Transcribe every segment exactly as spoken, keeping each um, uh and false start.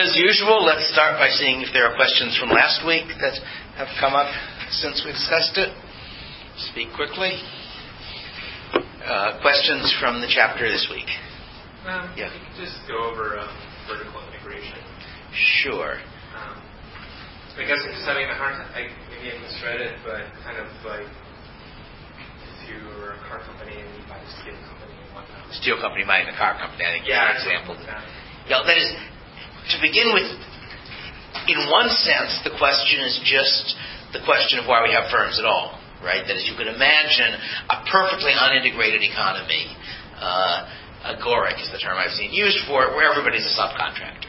As usual, let's start by seeing if there are questions from last week that have come up since we discussed it. Speak quickly. Uh, questions from the chapter this week? Um, yeah. You could just go over um, vertical integration. Sure. Um, so I guess I'm just having a hard time, I, maybe I misread it, but kind of like if you were a car company and you buy a steel company and whatnot. Steel company buying the car company, I think yeah, is an example. Like that. Yeah, that is, to begin with, in one sense, the question is just the question of why we have firms at all. Right? That is, you could imagine a perfectly unintegrated economy, uh, agoric is the term I've seen used for it, where everybody's a subcontractor.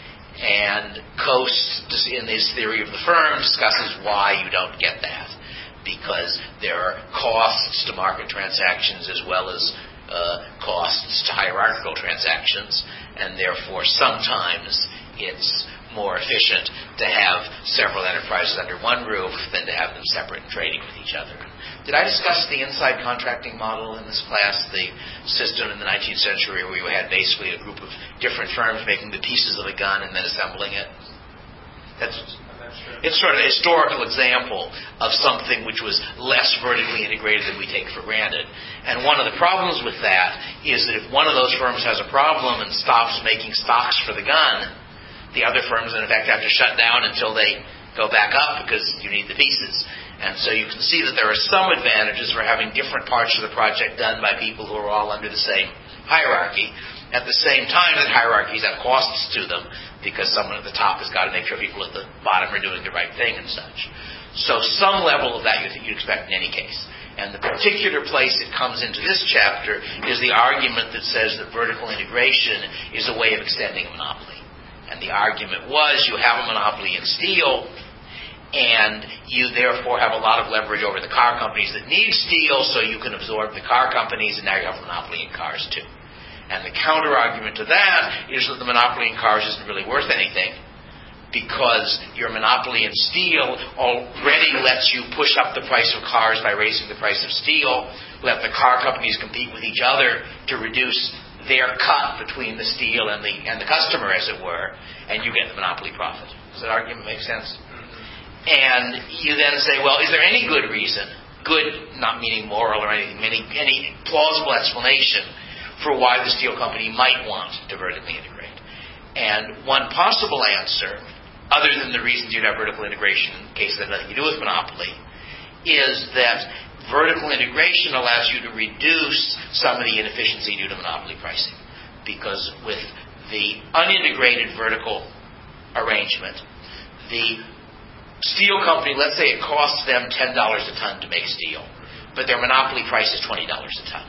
And Coase, in his theory of the firm, discusses why you don't get that. Because there are costs to market transactions as well as uh, costs to hierarchical transactions, and therefore sometimes it's more efficient to have several enterprises under one roof than to have them separate and trading with each other. Did I discuss the inside contracting model in this class, the system in the nineteenth century where you had basically a group of different firms making the pieces of a gun and then assembling it? That's It's sort of a historical example of something which was less vertically integrated than we take for granted. And one of the problems with that is that if one of those firms has a problem and stops making stocks for the gun, the other firms, in effect, have to shut down until they go back up because you need the pieces. And so you can see that there are some advantages for having different parts of the project done by people who are all under the same hierarchy. At the same time, that hierarchies have costs to them because someone at the top has got to make sure people at the bottom are doing the right thing and such. So some level of that you think you'd expect in any case. And the particular place it comes into this chapter is the argument that says that vertical integration is a way of extending a monopoly. And the argument was you have a monopoly in steel, and you therefore have a lot of leverage over the car companies that need steel, so you can absorb the car companies, and now you have a monopoly in cars too. And the counter-argument to that is that the monopoly in cars isn't really worth anything, because your monopoly in steel already lets you push up the price of cars by raising the price of steel, let the car companies compete with each other to reduce their cut between the steel and the and the customer, as it were, and you get the monopoly profit. Does that argument make sense? Mm-hmm. And you then say, well, is there any good reason, good not meaning moral or anything, any, any plausible explanation for why the steel company might want to vertically integrate? And one possible answer, other than the reasons you'd have vertical integration in case it has nothing to do with monopoly, is that vertical integration allows you to reduce some of the inefficiency due to monopoly pricing. Because with the unintegrated vertical arrangement, the steel company, let's say it costs them ten dollars a ton to make steel, but their monopoly price is twenty dollars a ton.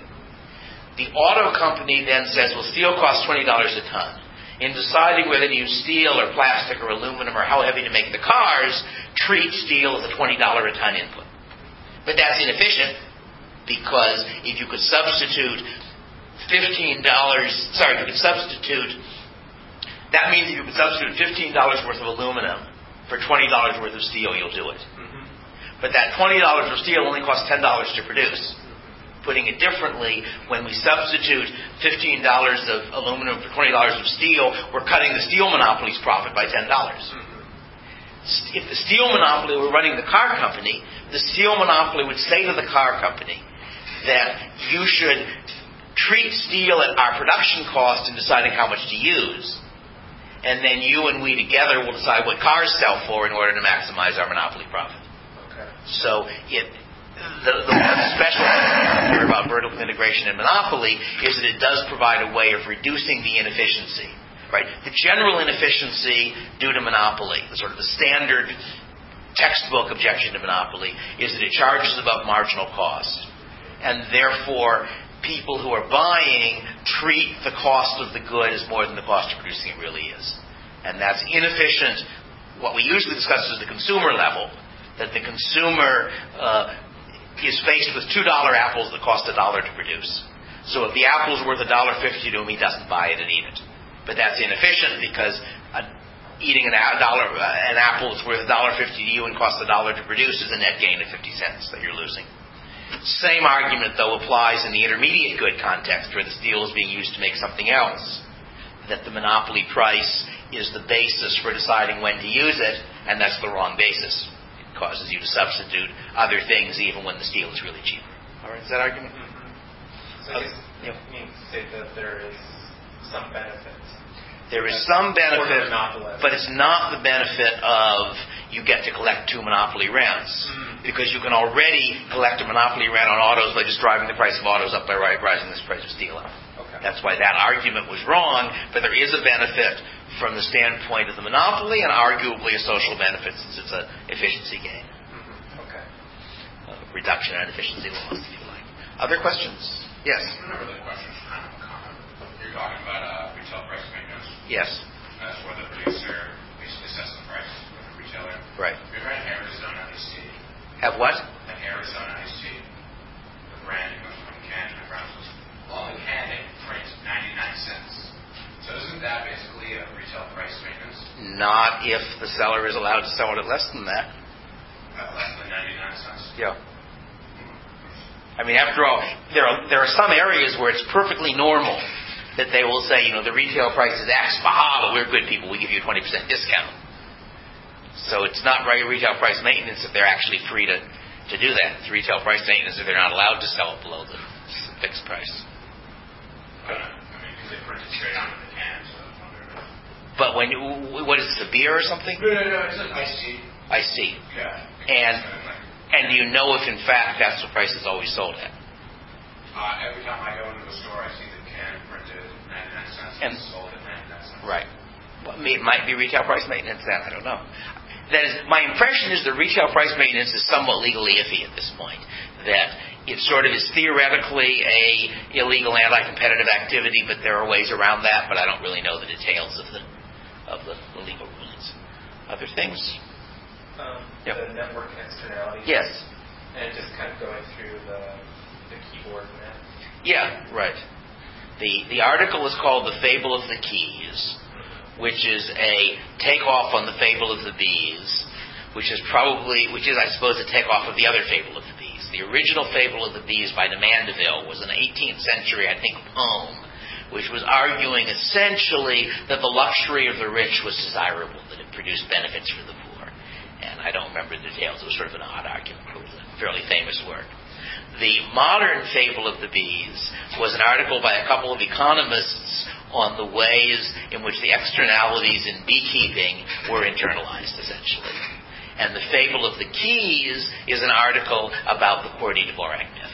The auto company then says, well, steel costs twenty dollars a ton. In deciding whether to use steel or plastic or aluminum or how heavy to make the cars, treat steel as a twenty dollars a ton input. But that's inefficient, because if you could substitute fifteen dollars, sorry, you could substitute, that means if you could substitute fifteen dollars worth of aluminum for twenty dollars worth of steel, you'll do it. Mm-hmm. But that twenty dollars of steel only costs ten dollars to produce. Putting it differently, when we substitute fifteen dollars of aluminum for twenty dollars of steel, we're cutting the steel monopoly's profit by ten dollars. Mm-hmm. If the steel monopoly were running the car company, the steel monopoly would say to the car company that you should treat steel at our production cost in deciding how much to use, and then you and we together will decide what cars sell for in order to maximize our monopoly profit. Okay. So it, the, the one special thing here about vertical integration and monopoly is that it does provide a way of reducing the inefficiency. Right. The general inefficiency due to monopoly, the sort of the standard textbook objection to monopoly, is that it charges above marginal cost. And therefore, people who are buying treat the cost of the good as more than the cost of producing it really is. And that's inefficient. What we usually discuss is the consumer level, that the consumer uh, is faced with two dollar apples that cost a dollar to produce. So if the apple is worth one dollar fifty to him, he doesn't buy it and eat it. But that's inefficient, because uh, eating an, a dollar, uh, an apple that's worth one dollar fifty to you and costs a dollar to produce is a net gain of fifty cents that you're losing. Same argument, though, applies in the intermediate good context, where the steel is being used to make something else. That the monopoly price is the basis for deciding when to use it, and that's the wrong basis. It causes you to substitute other things even when the steel is really cheaper. All right, is that argument? Mm-hmm. So I guess yeah. you mean to say that there is some benefit. There is some benefit, but it's not the benefit of you get to collect two monopoly rents, mm-hmm. because you can already collect a monopoly rent on autos by just driving the price of autos up by rising the price of steel up. Okay. That's why that argument was wrong, but there is a benefit from the standpoint of the monopoly, and arguably a social benefit since it's an efficiency gain. Mm-hmm. Okay. Uh, reduction in efficiency loss, if you like. Other questions? Yes? Not really a question, it's kind of a comment. You're talking about uh, retail price maintenance. Yes. That's where the producer basically sets the price with the retailer. Right. We've had Arizona iced tea. Have what? An Arizona iced tea. The brand goes from can to Brownsville. Well, the can they print ninety-nine cents. So isn't that basically a retail price maintenance? Not if the seller is allowed to sell it at less than that. Uh, less than ninety-nine cents? Yeah. I mean, after all, there are there are some areas where it's perfectly normal that they will say, you know, the retail price is X, aha, but we're good people, we give you a twenty percent discount. So it's not right retail price maintenance if they're actually free to, to do that. It's retail price maintenance if they're not allowed to sell it below the fixed price. Uh, I mean, because they print it straight out of the can, so I wonder. But when you, what is this, a beer or something? No, no, no, it's an iced tea. Iced tea. Yeah. And and do you know if in fact that's the price it's always sold at? Uh, every time I go into the store, I see the can printed ninety-nine cents and sold at ninety-nine cents. Right. Well, it might be retail price maintenance then. I don't know. That is, my impression is the retail price maintenance is somewhat legally iffy at this point. That it sort of is theoretically a illegal anti-competitive activity, but there are ways around that. But I don't really know the details of the of the, the legal rulings. Other things? Um, yep. The network externalities. Yes. And just kind of going through the the keyboard net. Yeah. Right. The the article is called "The Fable of the Keys," which is a takeoff on the Fable of the Bees, which is probably, which is, I suppose, a takeoff of the other Fable of the Bees. The original Fable of the Bees by de Mandeville was an eighteenth century, I think, poem, which was arguing essentially that the luxury of the rich was desirable, that it produced benefits for the poor. And I don't remember the details. It was sort of an odd argument, but it was a fairly famous work. The modern Fable of the Bees was an article by a couple of economists on the ways in which the externalities in beekeeping were internalized, essentially. And the Fable of the Keys is an article about the Cordy-Dvorak myth.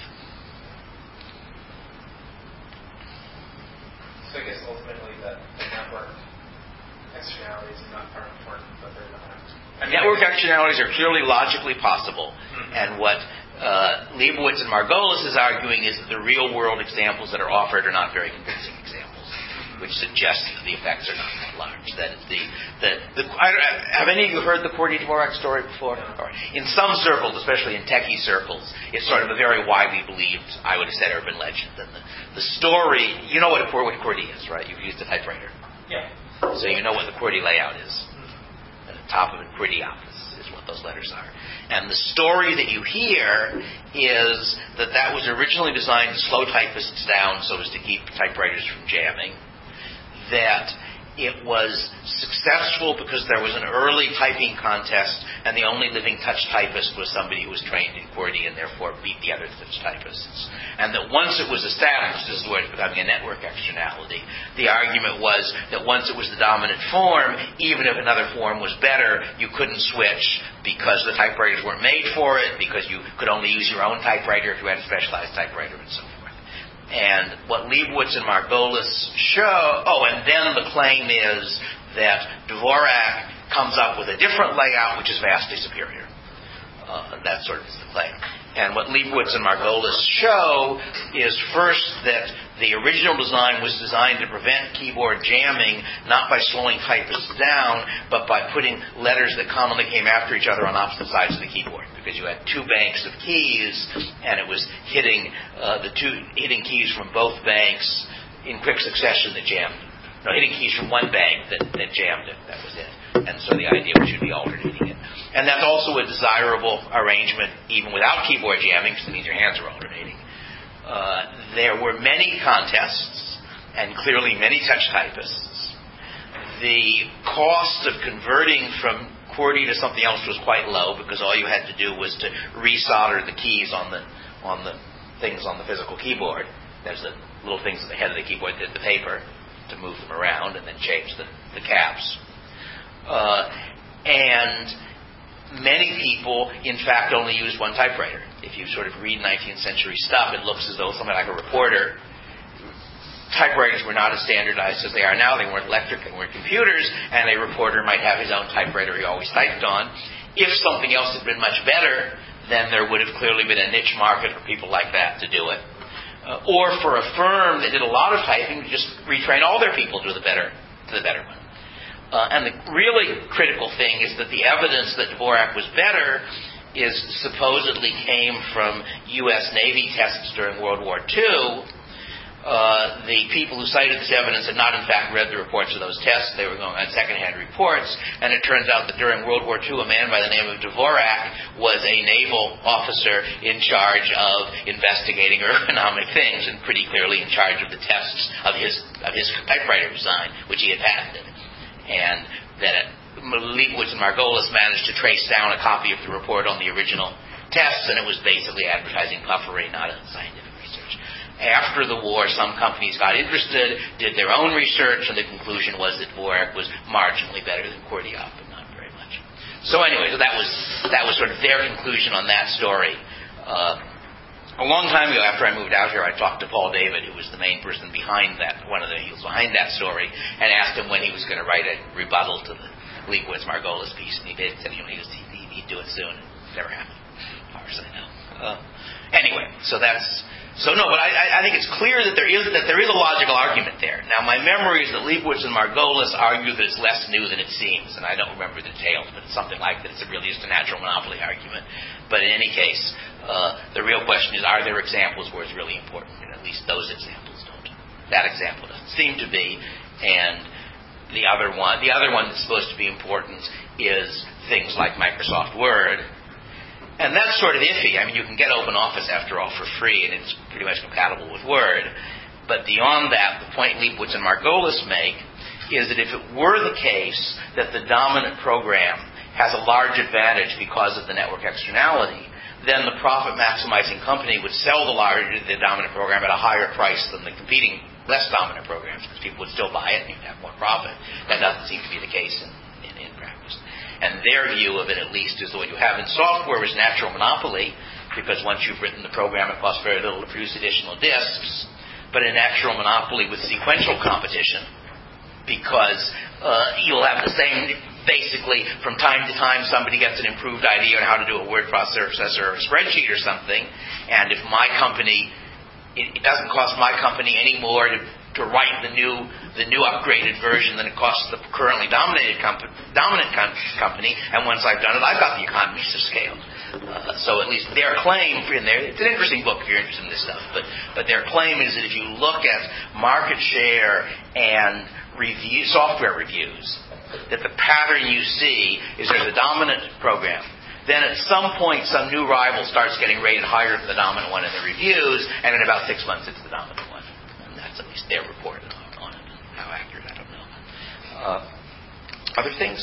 So I guess ultimately the, the network externalities are not are important, but they're not. I mean, network externalities are purely logically possible, mm-hmm. and what uh, Leibowitz and Margolis is arguing is that the real-world examples that are offered are not very convincing examples, which suggests that the effects are not that large. That the the, the I, have any of you heard the Cordy-Dvorak story before? Or in some circles, especially in techie circles, it's sort of a very widely believed, I would have said, urban legend. And the, the story, you know what a what QWERTY is, right? You've used a typewriter, yeah. So you know what the QWERTY layout is. At the top of it, QWERTY office is what those letters are. And the story that you hear is that that was originally designed to slow typists down so as to keep typewriters from jamming. That it was successful because there was an early typing contest, and the only living touch typist was somebody who was trained in QWERTY and therefore beat the other touch typists. And that once it was established, this is where it's becoming a network externality, the argument was that once it was the dominant form, even if another form was better, you couldn't switch because the typewriters weren't made for it, because you could only use your own typewriter if you had a specialized typewriter and so forth. And what Leibowitz and Margolis show, oh, and then the claim is that Dvorak comes up with a different layout which is vastly superior. Uh, that sort of is the claim. And what Leibowitz and Margolis show is first that the original design was designed to prevent keyboard jamming, not by slowing typists down, but by putting letters that commonly came after each other on opposite sides of the keyboard. Because you had two banks of keys, and it was hitting uh, the two hitting keys from both banks in quick succession that jammed. No, hitting keys from one bank that, that jammed it. That was it. And so the idea was you'd be alternating it. And that's also a desirable arrangement even without keyboard jamming, because it means your hands are alternating. Uh, there were many contests, and clearly many touch typists, the cost of converting from QWERTY to something else was quite low because all you had to do was to resolder the keys on the on the things on the physical keyboard. There's the little things at the head of the keyboard that the paper to move them around and then change the, the caps. Uh, and many people, in fact, only used one typewriter. If you sort of read nineteenth century stuff, it looks as though something like a reporter. Typewriters were not as standardized as they are now. They weren't electric, they weren't computers, and a reporter might have his own typewriter he always typed on. If something else had been much better, then there would have clearly been a niche market for people like that to do it. Uh, or for a firm that did a lot of typing to just retrain all their people to the better, to the better one. Uh, and the really critical thing is that the evidence that Dvorak was better is supposedly came from U S Navy tests during World War Two. Uh, the people who cited this evidence had not, in fact, read the reports of those tests. They were going on secondhand reports. And it turns out that during World War Two, a man by the name of Dvorak was a naval officer in charge of investigating ergonomic things and pretty clearly in charge of the tests of his of his typewriter design, which he had patented. And that Leibowitz and Margolis managed to trace down a copy of the report on the original tests, and it was basically advertising puffery, not a scientific research. After the war, some companies got interested, did their own research, and the conclusion was that Dvorak was marginally better than QWERTY, but not very much. So anyway, so that was that was sort of their conclusion on that story. Uh, a long time ago, after I moved out here, I talked to Paul David, who was the main person behind that, one of the he was behind that story, and asked him when he was going to write a rebuttal to the Leibowitz-Margolis piece, and he did. Said, you know, he was, he, he'd do it soon. It never happened, as far as I know. Uh, anyway, so that's. So no, but I, I think it's clear that there is that there is a logical argument there. Now, my memory is that Leibowitz and Margolis argue that it's less new than it seems, and I don't remember the details, but it's something like that. It's really just a natural monopoly argument. But in any case, uh, the real question is, are there examples where it's really important? And at least those examples don't. That example doesn't seem to be. And the other one, the other one that's supposed to be important is things like Microsoft Word. And that's sort of iffy. I mean, you can get OpenOffice, after all, for free, and it's pretty much compatible with Word. But beyond that, the point Leibowitz and Margolis make is that if it were the case that the dominant program has a large advantage because of the network externality, then the profit-maximizing company would sell the large, the dominant program at a higher price than the competing less dominant programs, because people would still buy it and you'd have more profit. That doesn't seem to be the case in, in, in practice. And their view of it, at least, is that what you have in software is natural monopoly, because once you've written the program, it costs very little to produce additional disks. But a natural monopoly with sequential competition, because uh, you'll have the same, basically, from time to time, somebody gets an improved idea on how to do a word processor or a spreadsheet or something, and if my company, it, it doesn't cost my company any more to to write the new the new upgraded version than it costs the currently dominated comp- dominant com- company, and once I've done it, I've got the economies of scale. Uh, so at least their claim in there, it's an interesting book if you're interested in this stuff, but but their claim is that if you look at market share and review software reviews, that the pattern you see is there's a dominant program. Then at some point, some new rival starts getting rated higher than the dominant one in the reviews, and in about six months, it's the dominant one. That's at least their report on it. How accurate, I don't know. Uh, other things?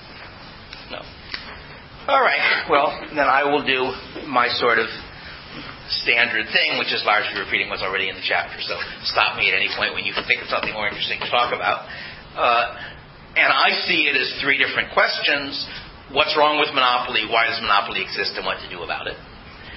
No. All right. Well, then I will do my sort of standard thing, which is largely repeating what's already in the chapter. So stop me at any point when you think of something more interesting to talk about. Uh, and I see it as three different questions. What's wrong with monopoly? Why does monopoly exist? And what to do about it?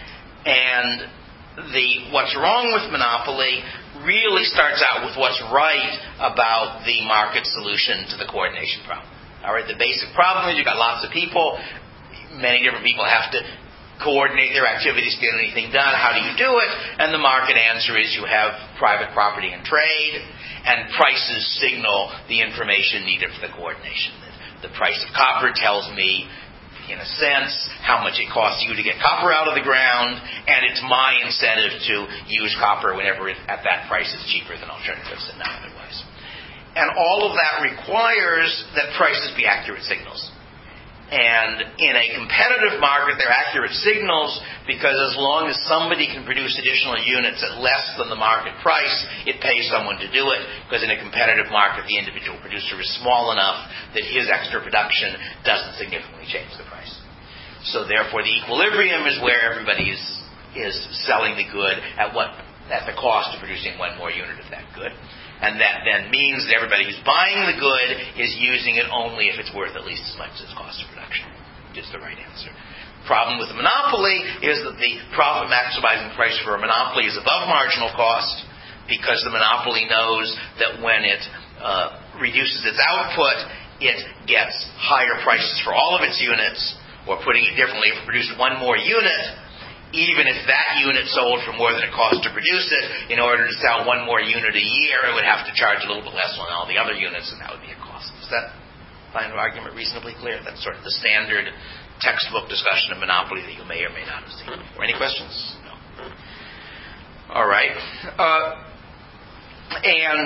And the what's wrong with monopoly really starts out with what's right about the market solution to the coordination problem. All right, the basic problem is you've got lots of people. Many different people have to coordinate their activities to get anything done. How do you do it? And the market answer is you have private property and trade, and prices signal the information needed for the coordination. The price of copper tells me, in a sense, how much it costs you to get copper out of the ground, and it's my incentive to use copper whenever it, at that price is cheaper than alternatives and not otherwise. And all of that requires that prices be accurate signals. And in a competitive market, they're accurate signals because as long as somebody can produce additional units at less than the market price, it pays someone to do it, because in a competitive market, the individual producer is small enough that his extra production doesn't significantly change the price. So therefore, the equilibrium is where everybody is, is selling the good at what at the cost of producing one more unit of that good. And that then means that everybody who's buying the good is using it only if it's worth at least as much as its cost of production. It's the right answer. Problem with the monopoly is that the profit maximizing price for a monopoly is above marginal cost, because the monopoly knows that when it uh, reduces its output, it gets higher prices for all of its units. Or putting it differently, if it produced one more unit, even if that unit sold for more than it cost to produce it, in order to sell one more unit a year, it would have to charge a little bit less on all the other units, and that would be a cost. Does that line of argument reasonably clear? That's sort of the standard textbook discussion of monopoly that you may or may not have seen before. Any questions? No. All right. Uh, and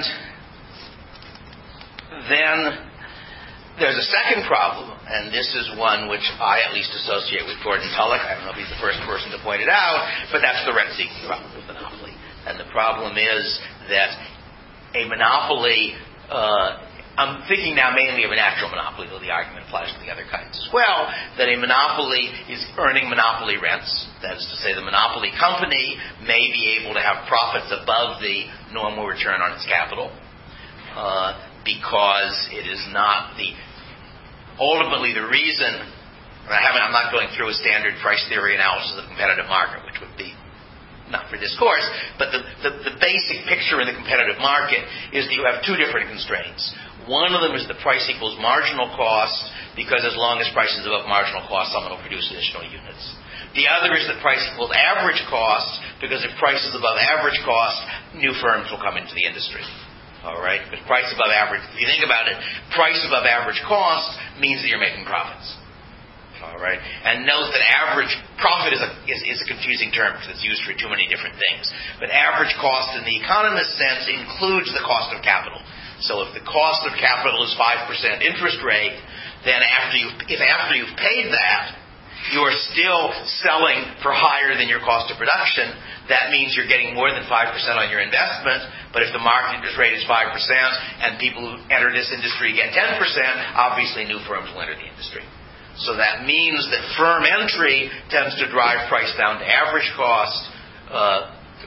then there's a second problem, and this is one which I at least associate with Gordon Tullock. I don't know if he's the first person to point it out, but that's the rent-seeking problem with monopoly. And the problem is that a monopoly, uh, I'm thinking now mainly of a natural monopoly, though the argument applies to the other kinds as well, that a monopoly is earning monopoly rents. That is to say, the monopoly company may be able to have profits above the normal return on its capital, uh, because it is not the ultimately the reason. I haven't, I'm not going through a standard price theory analysis of the competitive market, which would be not for this course, but the, the, the basic picture in the competitive market is that you have two different constraints. One of them is the price equals marginal cost, because as long as price is above marginal cost, someone will produce additional units. The other is that price equals average cost, because if price is above average cost, new firms will come into the industry. All right? Because price above average, if you think about it, price above average cost means that you're making profits. All right? And note that average profit is a, is, is a confusing term because it's used for too many different things. But average cost in the economist sense includes the cost of capital. So if the cost of capital is five percent interest rate, then after you, if after you've paid that, you are still selling for higher than your cost of production, that means you're getting more than five percent on your investment. But if the market interest rate is five percent and people who enter this industry get ten percent, obviously new firms will enter the industry. So that means that firm entry tends to drive price down to average cost. Uh,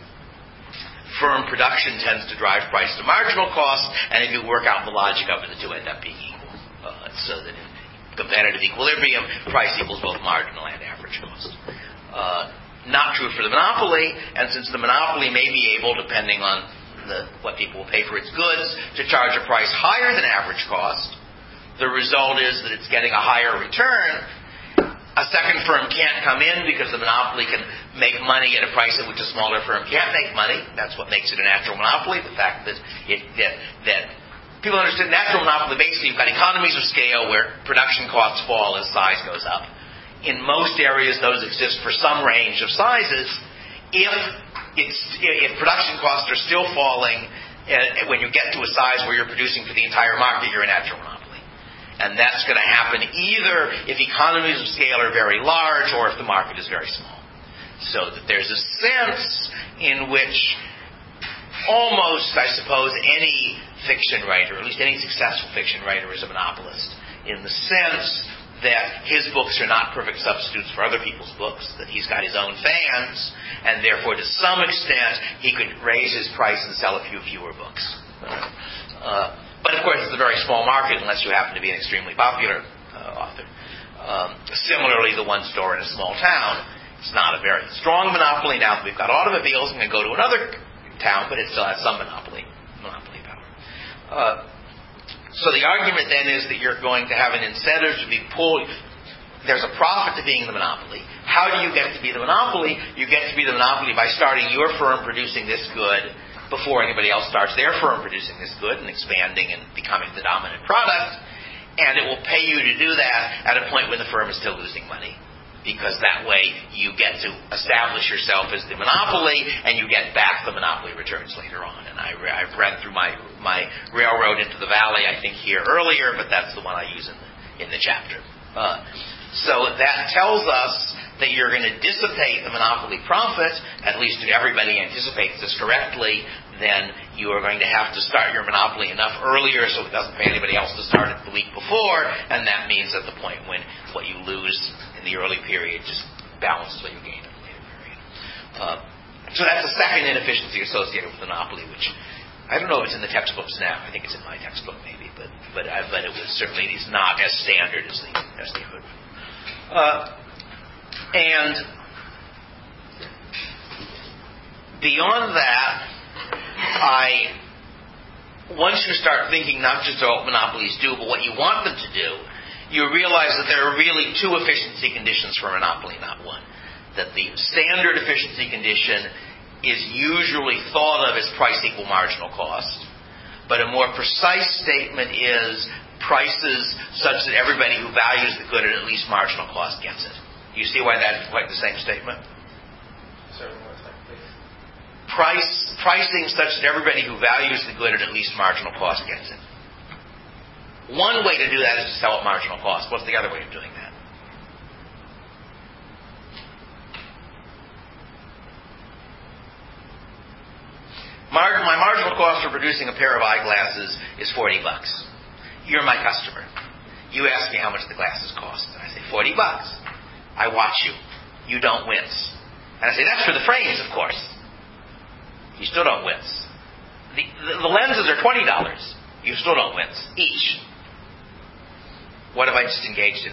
firm production tends to drive price to marginal cost. And if you work out the logic of it, the two end up being equal. Uh, so that in competitive equilibrium, price equals both marginal and average cost. Uh, not true for the monopoly, and since the monopoly may be able, depending on the, what people will pay for its goods, to charge a price higher than average cost, the result is that it's getting a higher return. A second firm can't come in because the monopoly can make money at a price at which a smaller firm can't make money. That's what makes it a natural monopoly, the fact that it that, that people understand natural monopoly, basically you've got economies of scale where production costs fall as size goes up. In most areas, those exist for some range of sizes. If it's, if production costs are still falling uh, when you get to a size where you're producing for the entire market, you're a natural monopoly. And that's going to happen either if economies of scale are very large or if the market is very small. So that there's a sense in which almost, I suppose, any fiction writer, at least any successful fiction writer, is a monopolist, in the sense that his books are not perfect substitutes for other people's books, that he's got his own fans, and therefore to some extent he could raise his price and sell a few fewer books. Uh, but of course it's a very small market unless you happen to be an extremely popular uh, author. Um, similarly, the one store in a small town, it's not a very strong monopoly. Now that we've got automobiles, I'm going to go to another town, but it still has some monopoly monopoly power. Uh, so the argument then is that you're going to have an incentive to be pulled. There's a profit to being the monopoly. How do you get to be the monopoly? You get to be the monopoly by starting your firm producing this good before anybody else starts their firm producing this good and expanding and becoming the dominant product. And it will pay you to do that at a point when the firm is still losing money. Because that way you get to establish yourself as the monopoly and you get back the monopoly returns later on. And I re- I've read through my, my Railroad into the Valley, I think, here earlier, but that's the one I use in the, in the chapter. Uh, so that tells us that you're going to dissipate the monopoly profit, at least if everybody anticipates this correctly, then you are going to have to start your monopoly enough earlier so it doesn't pay anybody else to start it the week before, and that means at the point when what you lose in the early period just balances what you gain in the later period. Uh, so that's the second inefficiency associated with monopoly, which I don't know if it's in the textbooks now. I think it's in my textbook maybe, but but I, but it was certainly is not as standard as the as the hood. Uh, and beyond that, I once you start thinking not just about what monopolies do, but what you want them to do, you realize that there are really two efficiency conditions for a monopoly, not one. That the standard efficiency condition is usually thought of as price equal marginal cost, but a more precise statement is prices such that everybody who values the good at at least marginal cost gets it. Do you see why that is quite the same statement? Sorry, one more time, please. Price, pricing such that everybody who values the good at at least marginal cost gets it. One way to do that is to sell at marginal cost. What's the other way of doing that? Mar- my marginal cost for producing a pair of eyeglasses is forty bucks. You're my customer. You ask me how much the glasses cost. And I say, forty bucks. I watch you. You don't wince. And I say, that's for the frames, of course. You still don't wince. The, the, the lenses are twenty dollars. You still don't wince. Each. What have I just engaged in?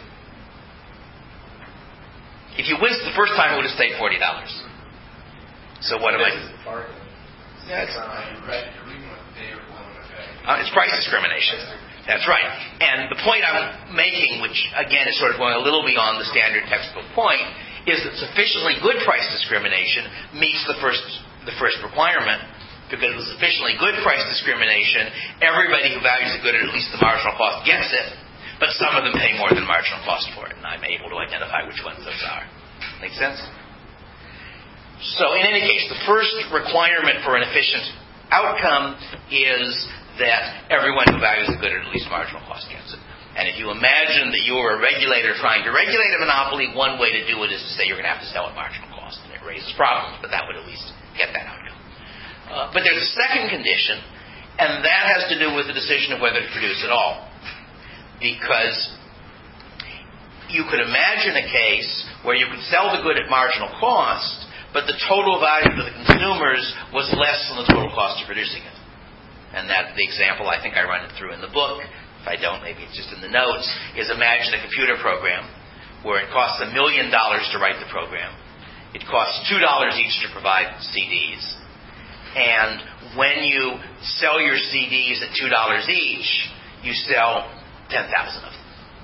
If you winced the first time, it would have stayed forty dollars. So what am I... Yeah, it's, uh, you're right. You're reading what they are willing to pay. Uh, it's price discrimination. That's right. And the point I'm making, which again is sort of going a little beyond the standard textbook point, is that sufficiently good price discrimination meets the first the first requirement. Because with sufficiently good price discrimination, everybody who values the good at at least the marginal cost gets it, but some of them pay more than marginal cost for it, and I'm able to identify which ones those are. Make sense? So in any case, the first requirement for an efficient outcome is that everyone who values the good at at least marginal cost gets it. And if you imagine that you are a regulator trying to regulate a monopoly, one way to do it is to say you're going to have to sell at marginal cost. And it raises problems, but that would at least get that outcome. Uh, but there's a second condition, and that has to do with the decision of whether to produce at all. Because you could imagine a case where you could sell the good at marginal cost, but the total value to the consumers was less than the total cost of producing it. And that the example, I think I run it through in the book, if I don't, maybe it's just in the notes, is imagine a computer program where it costs a million dollars to write the program. It costs two dollars each to provide C Ds. And when you sell your C Ds at two dollars each, you sell ten thousand of them.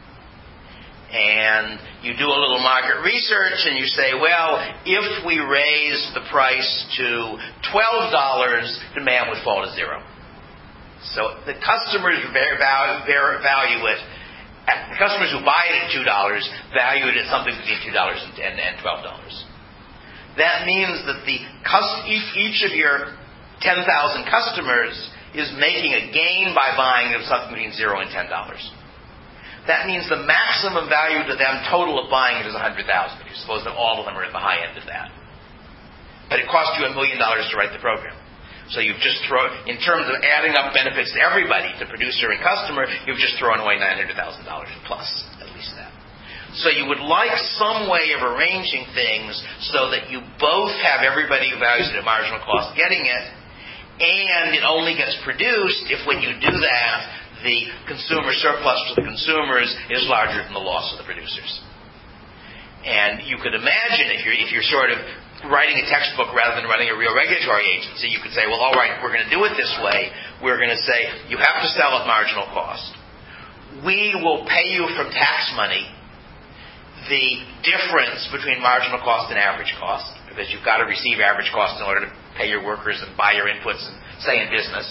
And you do a little market research and you say, well, if we raise the price to twelve dollars, demand would fall to zero. So the customers value it, the customers who buy it at two dollars value it at something between two dollars and twelve dollars. That means that the each of your ten thousand customers is making a gain by buying it of something between zero and ten dollars. That means the maximum value to them total of buying it is one hundred thousand dollars. If you suppose that all of them are at the high end of that. But it cost you a million dollars to write the program. So you've just thrown, in terms of adding up benefits to everybody, to producer and customer, you've just thrown away nine hundred thousand dollars plus, at least that. So you would like some way of arranging things so that you both have everybody who values it at marginal cost getting it, and it only gets produced if when you do that, the consumer surplus to the consumers is larger than the loss of the producers. And you could imagine if you're if you're sort of writing a textbook rather than running a real regulatory agency, you could say, well, all right, we're going to do it this way. We're going to say you have to sell at marginal cost. We will pay you from tax money the difference between marginal cost and average cost, because you've got to receive average cost in order to pay your workers and buy your inputs and stay in business.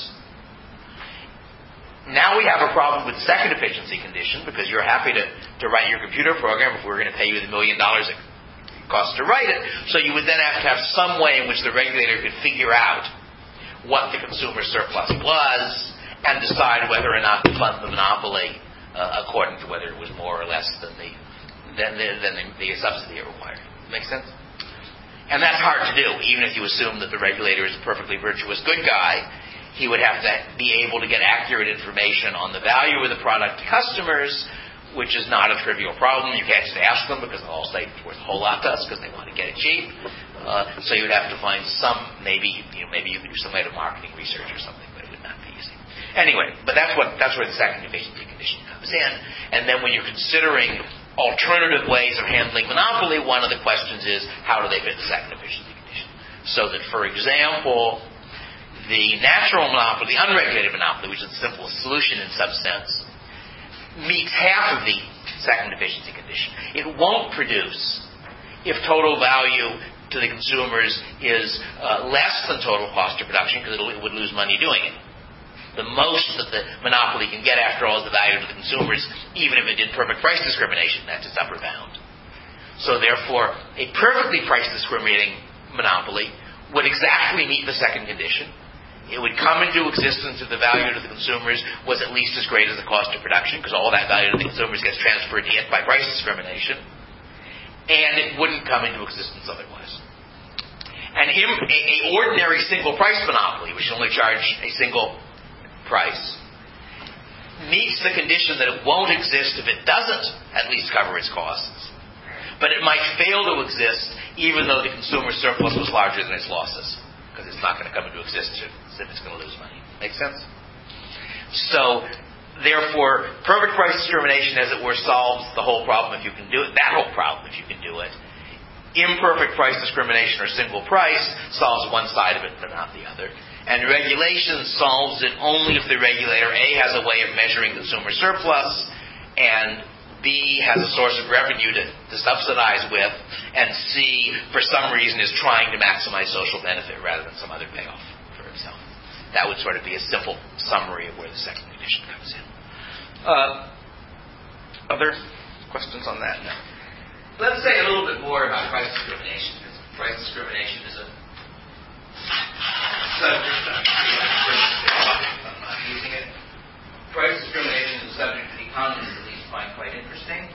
Now we have a problem with the second efficiency condition, because you're happy to, to write your computer program if we're going to pay you the million dollars it costs to write it. So you would then have to have some way in which the regulator could figure out what the consumer surplus was and decide whether or not to fund the monopoly uh, according to whether it was more or less than the than the, than the, the subsidy it required. Make sense? And that's hard to do, even if you assume that the regulator is a perfectly virtuous good guy. He would have to be able to get accurate information on the value of the product to customers, which is not a trivial problem. You can't just ask them because they'll all say it's worth a whole lot to us because they want to get it cheap. Uh, so you would have to find some, maybe you know, maybe you could do some kind of marketing research or something, but it would not be easy. Anyway, but that's what that's where the second efficiency condition comes in. And then when you're considering alternative ways of handling monopoly, one of the questions is how do they fit the second efficiency condition? So that, for example, the natural monopoly, the unregulated monopoly, which is the simplest solution in some sense, meets half of the second efficiency condition. It won't produce if total value to the consumers is uh, less than total cost of production, because it would lose money doing it. The most that the monopoly can get, after all, is the value to the consumers, even if it did perfect price discrimination. That's its upper bound. So therefore, a perfectly price discriminating monopoly would exactly meet the second condition. It would come into existence if the value to the consumers was at least as great as the cost of production, because all that value to the consumers gets transferred to it by price discrimination. And it wouldn't come into existence otherwise. An im- a, a ordinary single price monopoly, which only charge a single price, meets the condition that it won't exist if it doesn't at least cover its costs. But it might fail to exist even though the consumer surplus was larger than its losses, because it's not going to come into existence if it's going to lose money. Make sense? So, therefore, perfect price discrimination, as it were, solves the whole problem if you can do it. That whole problem if you can do it. Imperfect price discrimination or single price solves one side of it but not the other. And regulation solves it only if the regulator, A, has a way of measuring consumer surplus, and B, has a source of revenue to, to subsidize with, and C, for some reason is trying to maximize social benefit rather than some other payoff for itself. That would sort of be a simple summary of where the second condition comes in. Uh, other questions on that? No. Let's say a little bit more about price discrimination, because price discrimination is a subject I'm not using it. Price discrimination is a subject that economists at least find quite interesting.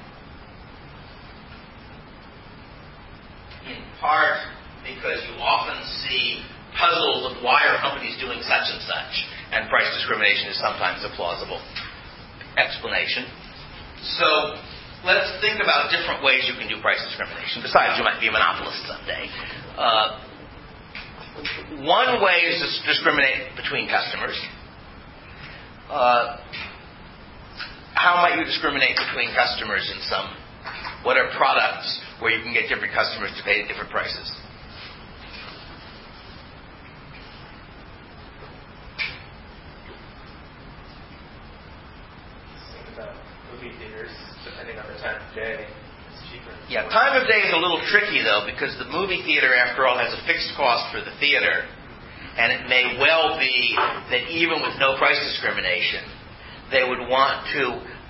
In part because you often see puzzles of why are companies doing such and such, and price discrimination is sometimes a plausible explanation. So let's think about different ways you can do price discrimination. Besides, you might be a monopolist someday. Uh, one way is to discriminate between customers. Uh, how might you discriminate between customers in some? What are products where you can get different customers to pay different prices? Think about movie theaters, depending on the time of day. It's cheaper. Yeah, time of day is a little tricky, though, because the movie theater, after all, has a fixed cost for the theater. And it may well be that even with no price discrimination, they would want to,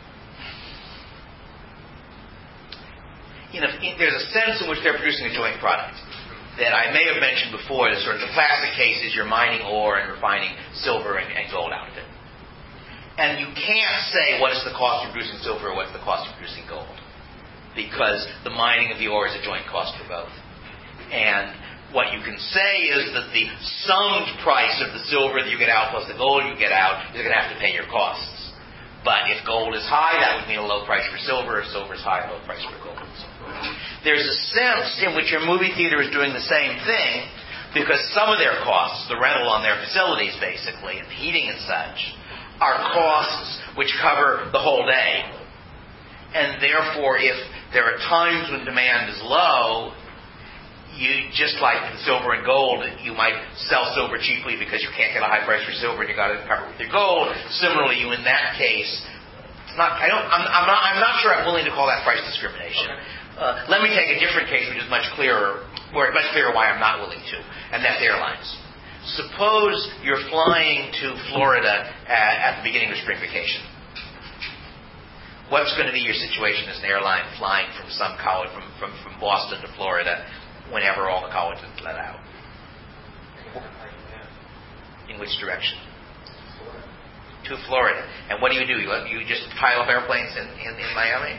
you know, there's a sense in which they're producing a joint product that I may have mentioned before. The sort of the classic case is you're mining ore and refining silver and, and gold out of it. And you can't say what is the cost of producing silver or what's the cost of producing gold, because the mining of the ore is a joint cost for both. And what you can say is that the summed price of the silver that you get out plus the gold you get out, you're going to have to pay your costs. But if gold is high, that would mean a low price for silver. If silver is high, a low price for gold. There's a sense in which your movie theater is doing the same thing, because some of their costs, the rental on their facilities basically, and heating and such, are costs which cover the whole day. And therefore, if there are times when demand is low, you, just like in silver and gold, you might sell silver cheaply because you can't get a high price for silver and you got to cover it with your gold. Similarly, you in that case, it's not. I don't. I'm, I'm not. I'm not sure I'm willing to call that price discrimination. Okay. Uh, let me take a different case, which is much clearer, or much clearer why I'm not willing to, and that's airlines. Suppose you're flying to Florida at, at the beginning of spring vacation. What's going to be your situation as an airline flying from some college, from, from, from Boston to Florida, whenever all the colleges let out? In which direction? to Florida. And what do you do? You, you just pile up airplanes in, in, in Miami?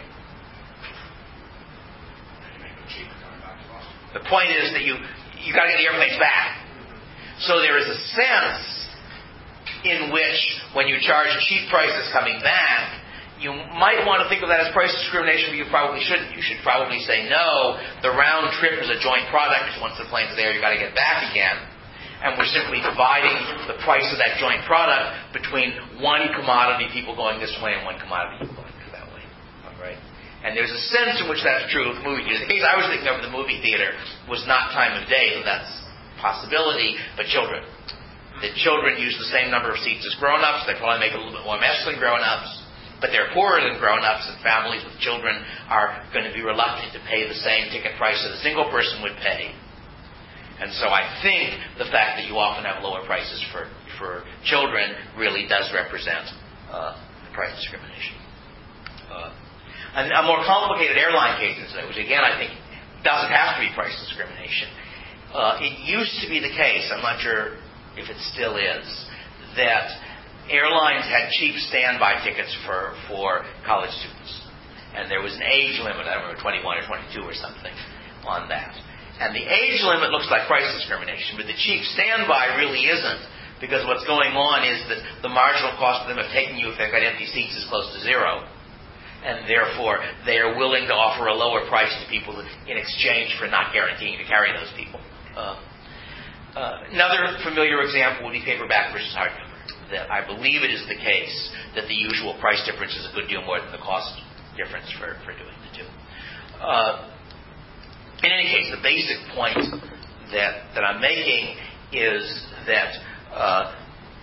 The point is that you you got to get the airplanes back. So there is a sense in which, when you charge cheap prices coming back, you might want to think of that as price discrimination, but you probably shouldn't. You should probably say, no, the round trip is a joint product. Once the plane's there, you've got to get back again. And we're simply dividing the price of that joint product between one commodity, people going this way, and one commodity, people going that way. All right? And there's a sense in which that's true of the movie theater. The case I was thinking of in the movie theater was not time of day, so that's a possibility, but children. The children use the same number of seats as grown-ups. They probably make a little bit more mess than grown-ups. But they're poorer than grown-ups, and families with children are going to be reluctant to pay the same ticket price that a single person would pay. And so I think the fact that you often have lower prices for, for children really does represent uh, price discrimination. Uh, and a more complicated airline case, which again I think doesn't have to be price discrimination. Uh, it used to be the case, I'm not sure if it still is, that airlines had cheap standby tickets for, for college students. And there was an age limit, I don't remember, twenty-one or twenty-two or something on that. And the age limit looks like price discrimination, but the cheap standby really isn't, because what's going on is that the marginal cost of them of taking you if they've got empty seats is close to zero. And therefore, they are willing to offer a lower price to people in exchange for not guaranteeing to carry those people. Uh, uh, another familiar example would be paperback versus hardcover. That I believe it is the case that the usual price difference is a good deal more than the cost difference for, for doing the two. Uh, in any case, the basic point that, that I'm making is that uh,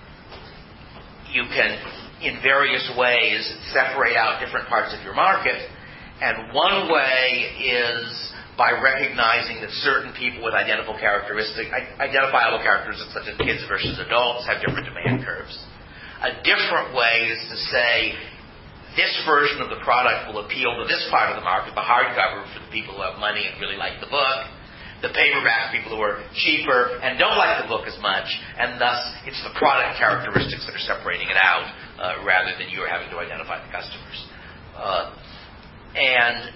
you can, in various ways, separate out different parts of your market, and one way is by recognizing that certain people with identical characteristics, identifiable characteristics such as kids versus adults have different demand curves. A different way is to say this version of the product will appeal to this part of the market, the hardcover for the people who have money and really like the book, the paperback people who are cheaper and don't like the book as much, and thus it's the product characteristics that are separating it out uh, rather than you are having to identify the customers. Uh, and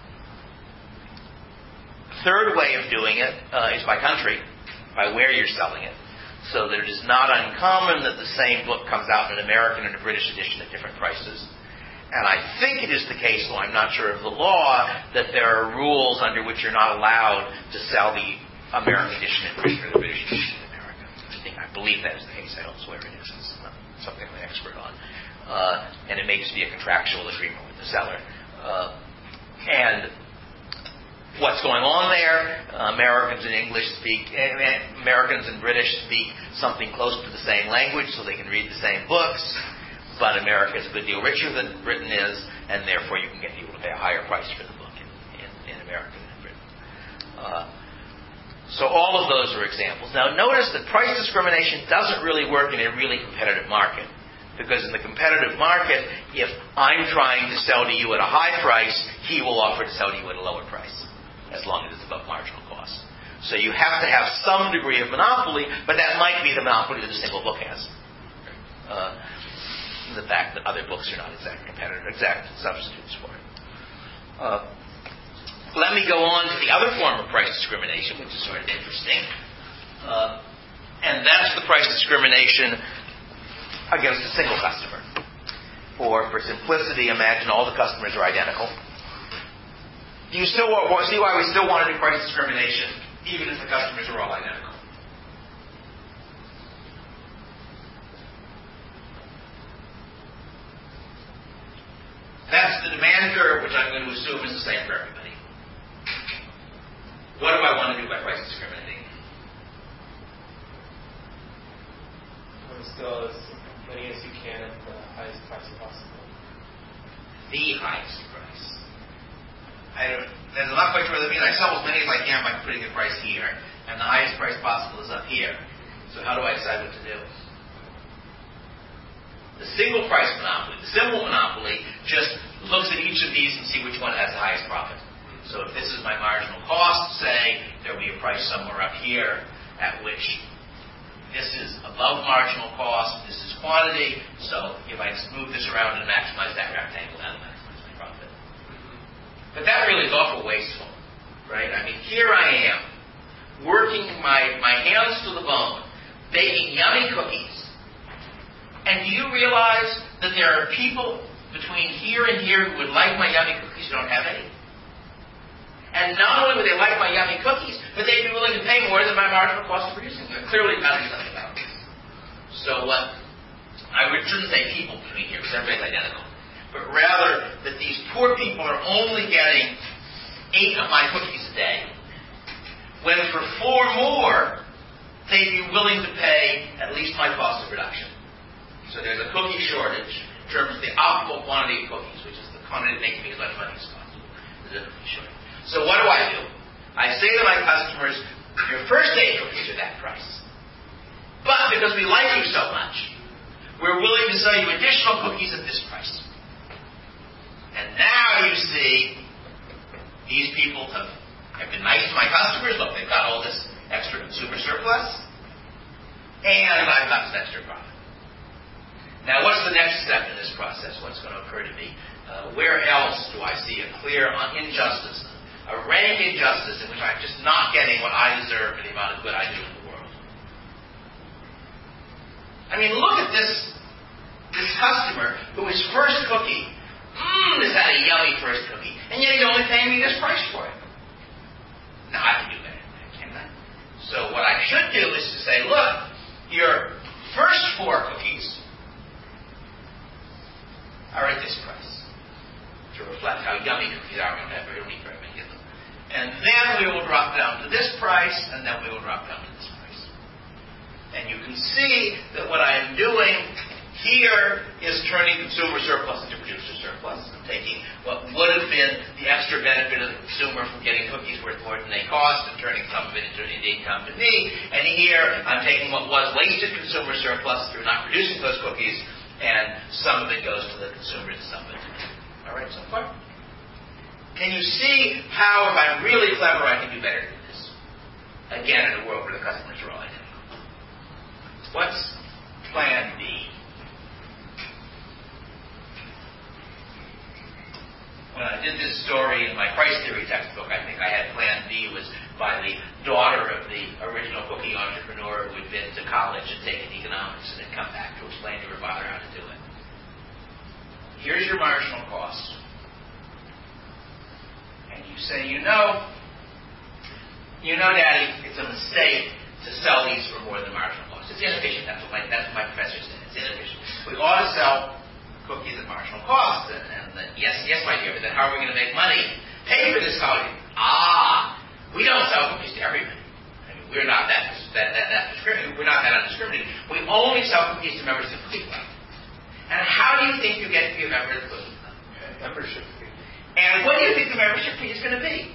third way of doing it uh, is by country, by where you're selling it. So that it is not uncommon that the same book comes out in an American and a British edition at different prices. And I think it is the case, though I'm not sure of the law, that there are rules under which you're not allowed to sell the American edition in Britain or the British edition in America. I think I believe that is the case. I don't swear it is. It's not something I'm an expert on. Uh, and it may just be a contractual agreement with the seller. Uh, and what's going on there? Uh, Americans and English speak, uh, Americans and British speak something close to the same language, so they can read the same books. But America is a good deal richer than Britain is, and therefore you can get people to pay a higher price for the book in, in, in America than Britain. Uh, so all of those are examples. Now notice that price discrimination doesn't really work in a really competitive market. Because in the competitive market, if I'm trying to sell to you at a high price, he will offer to sell to you at a lower price, as long as it's above marginal cost. So you have to have some degree of monopoly, but that might be the monopoly that a single book has. Uh, the fact that other books are not exact competitor, exact substitutes for it. Uh, let me go on to the other form of price discrimination, which is sort of interesting. Uh, and that's the price discrimination against a single customer. Or, for simplicity, imagine all the customers are identical. Do you still see why we still want to do price discrimination, even if the customers are all identical? That's the demand curve, which I'm going to assume is the same for everybody. What do I want to do by price discriminating? Still as many as you can at the highest price possible. The highest price. I don't, I'm not quite sure what that means. I sell as many as I can by a pretty good price here, and the highest price possible is up here. So how do I decide what to do? The single price monopoly, the simple monopoly, just looks at each of these and see which one has the highest profit. So if this is my marginal cost, say, there will be a price somewhere up here at which this is above marginal cost, this is quantity, so if I move this around and maximize that rectangle, that'll maximize my profit. But that really is awful wasteful, right? I mean, here I am, working my, my hands to the bone, baking yummy cookies, and do you realize that there are people between here and here who would like my yummy cookies who don't have any? And not only would they like my yummy cookies, but they'd be willing to pay more than my marginal cost of producing them. Clearly got to do something about this. So what? I shouldn't say people between here, because everybody's identical. But rather that these poor people are only getting eight of my cookies a day, when for four more, they'd be willing to pay at least my cost of production. So there's a cookie shortage in terms of the optimal quantity of cookies, which is the quantity that makes me as much money as possible. There's a cookie shortage. So what do I do? I say to my customers, your first eight cookies are that price. But because we like you so much, we're willing to sell you additional cookies at this price. And now you see, these people have, have been nice to my customers. Look, they've got all this extra consumer surplus. And I've got this extra profit. Now, what's the next step in this process? What's going to occur to me? Uh, where else do I see a clear injustice? A rank injustice in which I'm just not getting what I deserve for the amount of good I do in the world. I mean, look at this, this customer who his first cookie, mmm, this had a yummy first cookie, and yet he's only paying me this price for it. Now, I can do better than that, can't I? So what I should do is to say, look, your first four cookies are at this price, to reflect how yummy cookies are. We don't have very many very many of them. And then we will drop down to this price, and then we will drop down to this price. And you can see that what I am doing here is turning consumer surplus into producer surplus. I'm taking what would have been the extra benefit of the consumer from getting cookies worth more than they cost and turning some of it into income to me. And here I'm taking what was wasted consumer surplus through not producing those cookies, and some of it goes to the consumer and some of it to me. All right, so far? Can you see how, if I'm really clever, I can do better than this? Again, in a world where the customers are all identical. What's plan B? When I did this story in my price theory textbook, I think I had plan B was by the daughter of the original cookie entrepreneur who had been to college and taken economics and had come back to explain to her father how to do it. Here's your marginal cost. And you say, you know, you know, Daddy, it's a mistake to sell these for more than marginal cost. It's inefficient. That's what my, that's what my professor said. It's inefficient. We ought to sell cookies at marginal cost. And, and then, yes, yes, my dear, but then how are we going to make money? Pay for this cookie. Ah, we don't sell cookies to everybody. I mean, we're not that that that, that discriminating. We're not that undiscriminating. We only sell cookies to members of the Cookie Club. And how do you think you get to be a member of the Cookie Club? Membership fee. And what do you think the membership fee is going to be?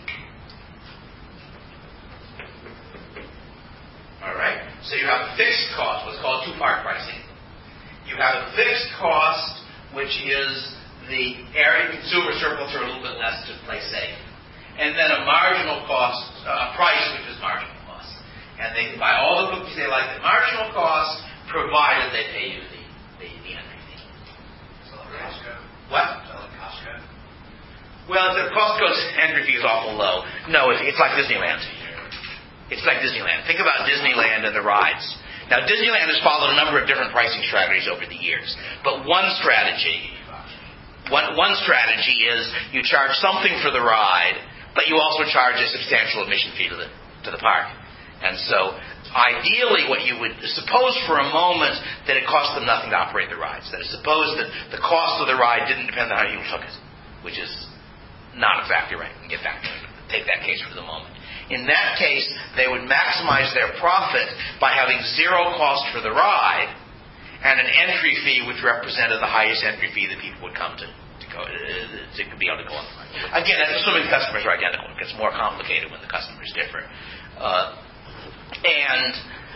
All right. So you have a fixed cost, what's called two-part pricing. You have a fixed cost, which is the area consumer surplus or a little bit less to play safe. And then a marginal cost, a uh, price, which is marginal cost. And they can buy all the cookies they like at marginal cost, provided they pay you the, the, the entry fee. Sell at Costco. What? Sell at Costco. Well, the Costco's entry fee is awful low. No, it's, it's like Disneyland. It's like Disneyland. Think about Disneyland and the rides. Now, Disneyland has followed a number of different pricing strategies over the years. But one strategy, one, one strategy is you charge something for the ride, but you also charge a substantial admission fee to the to the park. And so, ideally, what you would suppose for a moment that it cost them nothing to operate the rides. That is, suppose that the cost of the ride didn't depend on how you took it, which is not exactly right. We can get back to it. Take that case for the moment. In that case, they would maximize their profit by having zero cost for the ride and an entry fee which represented the highest entry fee that people would come to to, go, uh, to be able to go on the ride. Again, that's assuming the customers are identical. It gets more complicated when the customers differ. Uh, and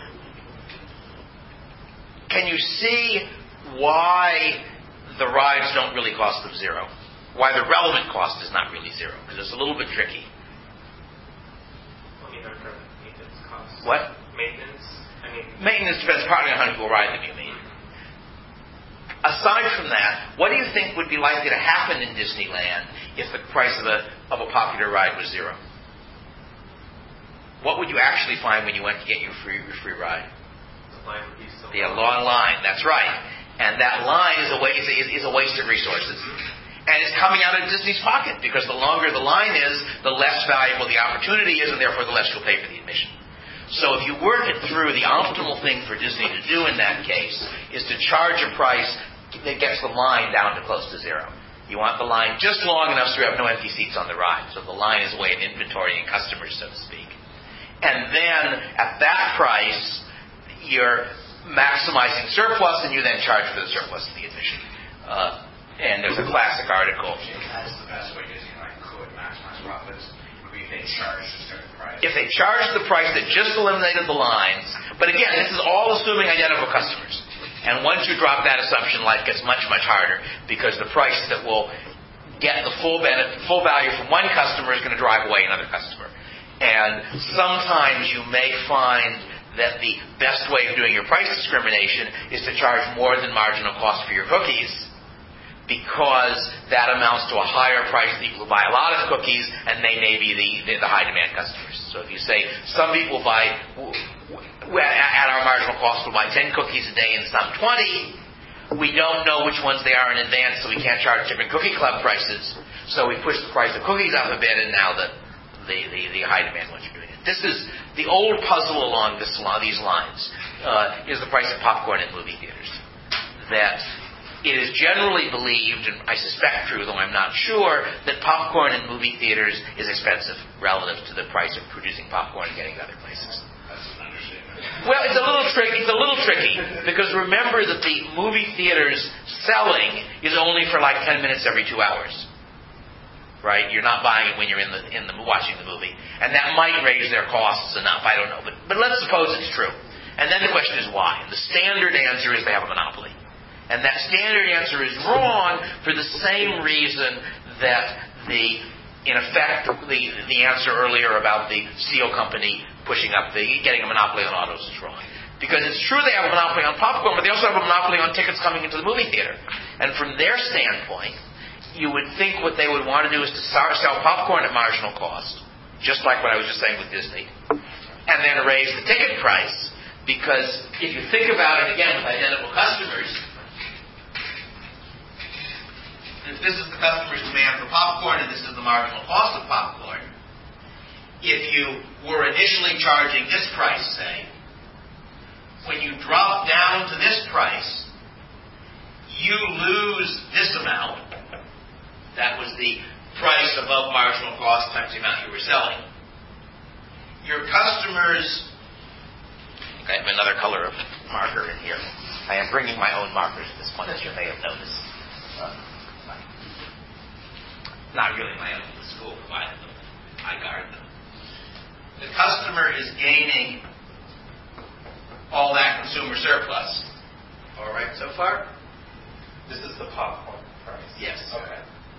can you see why the rides don't really cost them zero? Why the relevant cost is not really zero? Because it's a little bit tricky. Maintenance costs. What? Maintenance. I mean, Maintenance depends partly on how many people ride them, you mean. Aside from that, what do you think would be likely to happen in Disneyland if the price of a of a popular ride was zero? What would you actually find when you went to get your free your free ride? The line would be so The long line, that's right. And that line is a, wa- is, a, is a waste of resources. And it's coming out of Disney's pocket, because the longer the line is, the less valuable the opportunity is, and therefore the less you'll pay for the admission. So if you work it through, the optimal thing for Disney to do in that case is to charge a price that gets the line down to close to zero. You want the line just long enough so you have no empty seats on the ride. So the line is a way of inventorying customers, so to speak. And then, at that price, you're maximizing surplus, and you then charge for the surplus of the admission. Uh, and there's a classic article. That's the best way Disneyland could maximize profits. Would be if they charged a certain price. If they charged the price that just eliminated the lines, but again, this is all assuming identical customers. And once you drop that assumption, life gets much, much harder, because the price that will get the full benefit, full value from one customer is going to drive away another customer. And sometimes you may find that the best way of doing your price discrimination is to charge more than marginal cost for your cookies, because that amounts to a higher price than people who buy a lot of cookies, and they may be the, the, the high-demand customers. So if you say some people buy, at our marginal cost, will buy ten cookies a day and some twenty, we don't know which ones they are in advance, so we can't charge different cookie club prices. So we push the price of cookies up a bit, and now the the, the, the high-demand ones are doing it. This is the old puzzle along this, these lines, uh, is the price of popcorn in movie theaters. That it is generally believed, and I suspect true, though I'm not sure, that popcorn in movie theaters is expensive relative to the price of producing popcorn and getting it other places. That's an understatement. Well, it's a little tricky. It's a little tricky because remember that the movie theater's selling is only for like ten minutes every two hours, right? You're not buying it when you're in the in the watching the movie, and that might raise their costs enough. I don't know, but but let's suppose it's true, and then the question is why. And the standard answer is they have a monopoly. And that standard answer is wrong for the same reason that the, in effect, the the answer earlier about the steel company pushing up the, getting a monopoly on autos is wrong. Because it's true they have a monopoly on popcorn, but they also have a monopoly on tickets coming into the movie theater. And from their standpoint, you would think what they would want to do is to sell popcorn at marginal cost, just like what I was just saying with Disney, and then raise the ticket price. Because if you think about it again with identical customers, if this is the customer's demand for popcorn and this is the marginal cost of popcorn, if you were initially charging this price, say, when you drop down to this price, you lose this amount. That was the price above marginal cost times the amount you were selling. Your customers... Okay, I have another color of marker in here. I am bringing my own markers at this point, as you may have noticed. Uh, Not really my own, the school provided them. I guard them. The customer is gaining all that consumer surplus. All right so far? This is the popcorn price. Yes. Okay.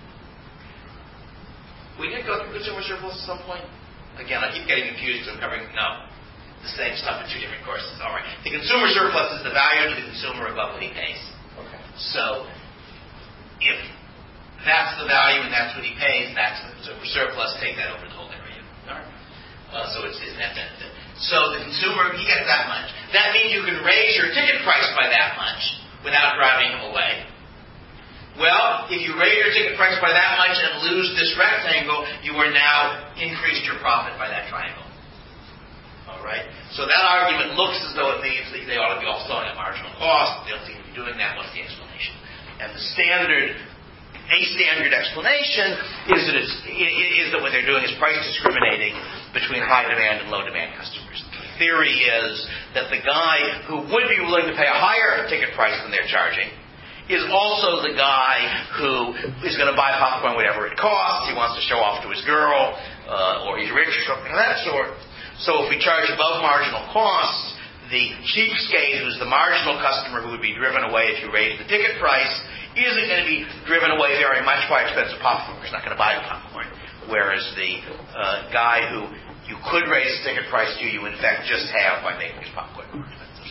We did go through consumer surplus at some point. Again, I keep getting confused because I'm covering, no, the same stuff in two different courses. All right. The consumer surplus is the value to the consumer above what he pays. Okay. So, if that's the value and that's what he pays, that's the consumer surplus, take that over the whole area. All right. Uh, so it's his net benefit. So the consumer, he gets that much. That means you can raise your ticket price by that much without driving him away. Well, if you raise your ticket price by that much and lose this rectangle, you are now increased your profit by that triangle. All right? So that argument looks as though it means that they ought to be all selling at marginal cost. They don't seem to be doing that. What's the explanation? And the standard... A standard explanation is that, it's, is that what they're doing is price discriminating between high demand and low demand customers. The theory is that the guy who would be willing to pay a higher ticket price than they're charging is also the guy who is going to buy popcorn whatever it costs. He wants to show off to his girl, uh, or he's rich or something of that sort. So if we charge above marginal cost, the cheapskate, who's the marginal customer who would be driven away if you raise the ticket price, isn't going to be driven away very much by expensive popcorn. He's not going to buy the popcorn. Whereas the uh, guy who you could raise the ticket price to, you in fact just have by making his popcorn more expensive.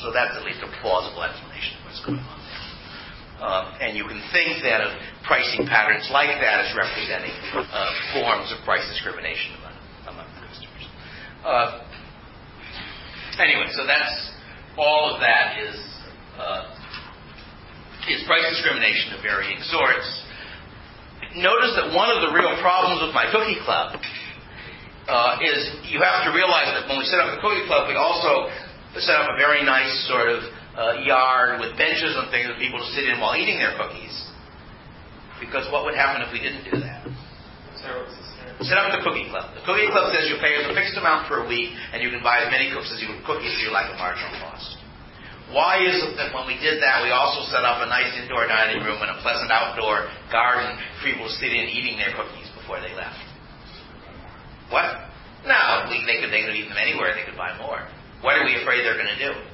So that's at least a plausible explanation of what's going on there. Um, and you can think then of pricing patterns like that as representing uh, forms of price discrimination among, among customers. Uh, anyway, so that's all of that is uh, is price discrimination of varying sorts. Notice that one of the real problems with my cookie club uh, is you have to realize that when we set up the cookie club, we also set up a very nice sort of uh, yard with benches and things for people to sit in while eating their cookies. Because what would happen if we didn't do that? Set up the cookie club. The cookie club says you pay us a fixed amount per week and you can buy as many cookies as you, cookies as you like at marginal cost. Why is it that when we did that, we also set up a nice indoor dining room and a pleasant outdoor garden for people to sit in eating their cookies before they left? What? No, we, they could they could eat them anywhere. They could buy more. What are we afraid they're going to do?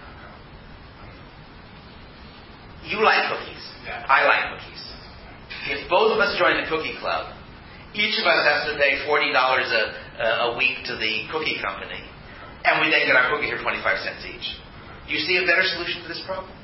You like cookies. Yeah. I like cookies. If both of us join the cookie club, each of us has to pay forty dollars a, a week to the cookie company, and we then get our cookies for twenty-five cents each. Do you see a better solution to this problem?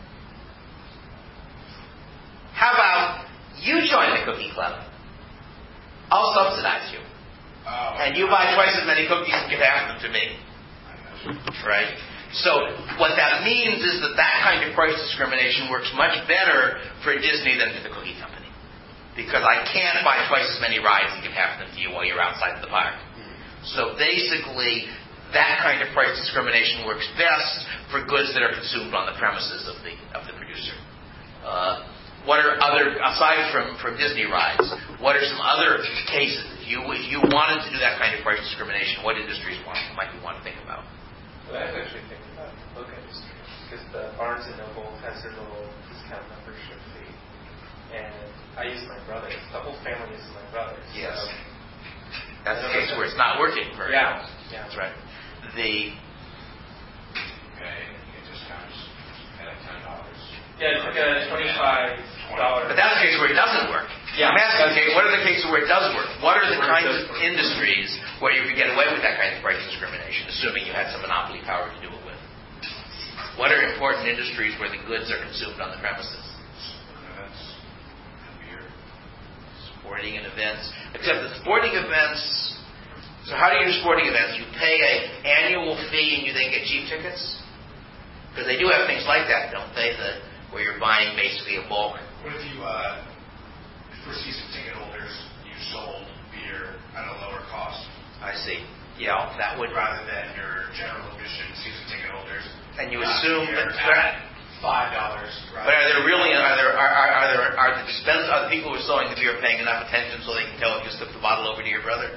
How about you join the cookie club? I'll subsidize you. Oh, and you buy twice as many cookies and give half of them to me. Right? So what that means is that that kind of price discrimination works much better for Disney than for the cookie company. Because I can't buy twice as many rides and give half of them to you while you're outside of the park. So basically, that kind of price discrimination works best for goods that are consumed on the premises of the of the producer. Uh, what are other, aside from, from Disney rides, what are some other cases? If you if you wanted to do that kind of price discrimination, what industries want, might you want to think about? Well, I was actually thinking about the book industry, because the Barnes and Noble has their little discount membership fee, and I use my brother's. The whole family uses my brother's. Yes. So that's the case where it's not working very yeah. well. Yeah. That's right. The okay, you get discounts at like ten dollars. Yeah, it's like a twenty-five dollars. But that's the case where it doesn't work. Yeah. I'm asking, okay, what are the cases where it does work? What are the kinds of industries where you could get away with that kind of price discrimination, assuming you had some monopoly power to do it with? What are important industries where the goods are consumed on the premises? Events, beer, sporting and events. Except that sporting events. So how do you do sporting events? You pay an annual fee and you then get cheap tickets? Because they do have things like that, don't they? The, where you're buying basically a bulk. What if you, uh, for season ticket holders, you sold beer at a lower cost? I see. Yeah, that would. Rather than your general admission season ticket holders. And you assume that. At five dollars. But are there really are there are, are, are there are the dispense are the people who are selling the beer paying enough attention so they can tell if you slip the bottle over to your brother?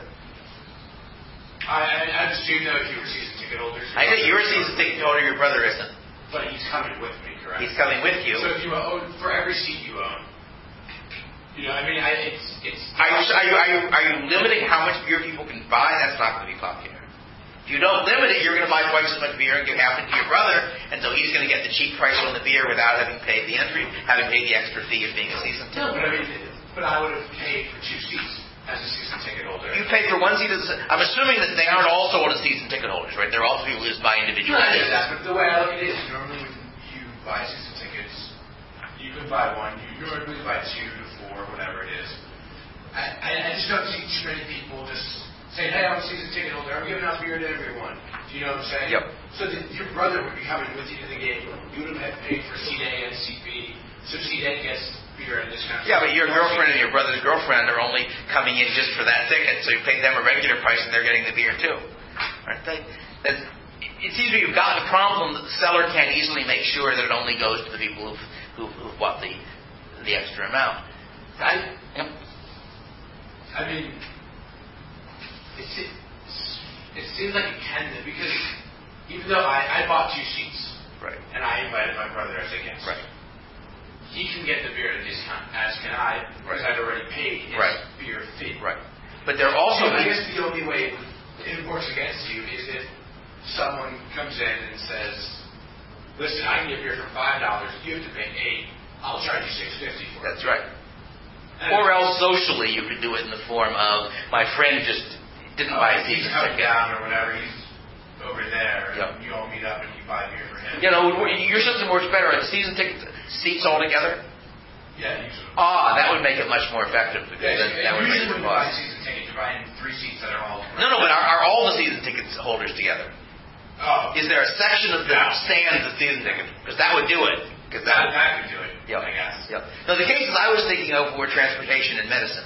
I I, I assume that if you were season ticket holders. I think you're a season ticket holder, your brother isn't. But he's coming with me, correct? He's coming with you. So if you own for every seat you own, you know, I mean, I, it's it's. Are you, are you are you are you limiting how much beer people can buy? That's not going to be popular. If you don't limit it, you're going to buy twice as much beer and give half it to your brother, and so he's going to get the cheap price on the beer without having paid the entry, having paid the extra fee of being a season ticket. No, but I mean, but I would have paid for two seats as a season ticket holder. You paid for one seat. As a, I'm assuming that they aren't all sold as season ticket holders, right? They're also people who just buy individual I tickets. know that, but the way I look at it is normally when you buy season tickets, you can buy one. You normally buy two to four, whatever it is. I, I, I just don't see too many people just saying, hey, I'm a season ticket holder. I'm giving out beer to everyone. Do you know what I'm saying? Yep. So that your brother would be coming with you to the game. You would have paid for seat A and seat B. So seat A gets beer and this kind of Yeah, but your girlfriend and your brother's girlfriend are only coming in just for that ticket, so you pay them a regular price and they're getting the beer too. Aren't they? That, it seems to me you've got the problem that the seller can't easily make sure that it only goes to the people who've, who've, who've bought the the extra amount. I, yep. I mean, it, it seems like it can, because even though I, I bought two seats, right, and I invited my brother as a guest, right, he can get the beer at a discount, as can I, because right. I'd already paid his right. beer fee. Right. But they're also. I guess the only way it works against you is if someone comes in and says, "Listen, I can get beer for five dollars. You have to pay eight. I'll charge you six fifty for That's it." right. Or else socially you could do it in the form of my friend just didn't oh, buy a he's season coming ticket. down or whatever. He's over there, Yep. and you all meet up and you buy beer for him. You know, your system works better at season ticket seats all together. Yeah, usually. Ah, that would make it much more effective because Yeah, then that would make usually it when you buy cost. season tickets, you're buying three seats that are all. No, no, but are, are all the season ticket holders together? Oh. Is there a section of the No. stands that's season ticket? Because that would do it. Because That, that, that could do it, Yep. I guess. Yep. Now, the cases I was thinking of were transportation and medicine.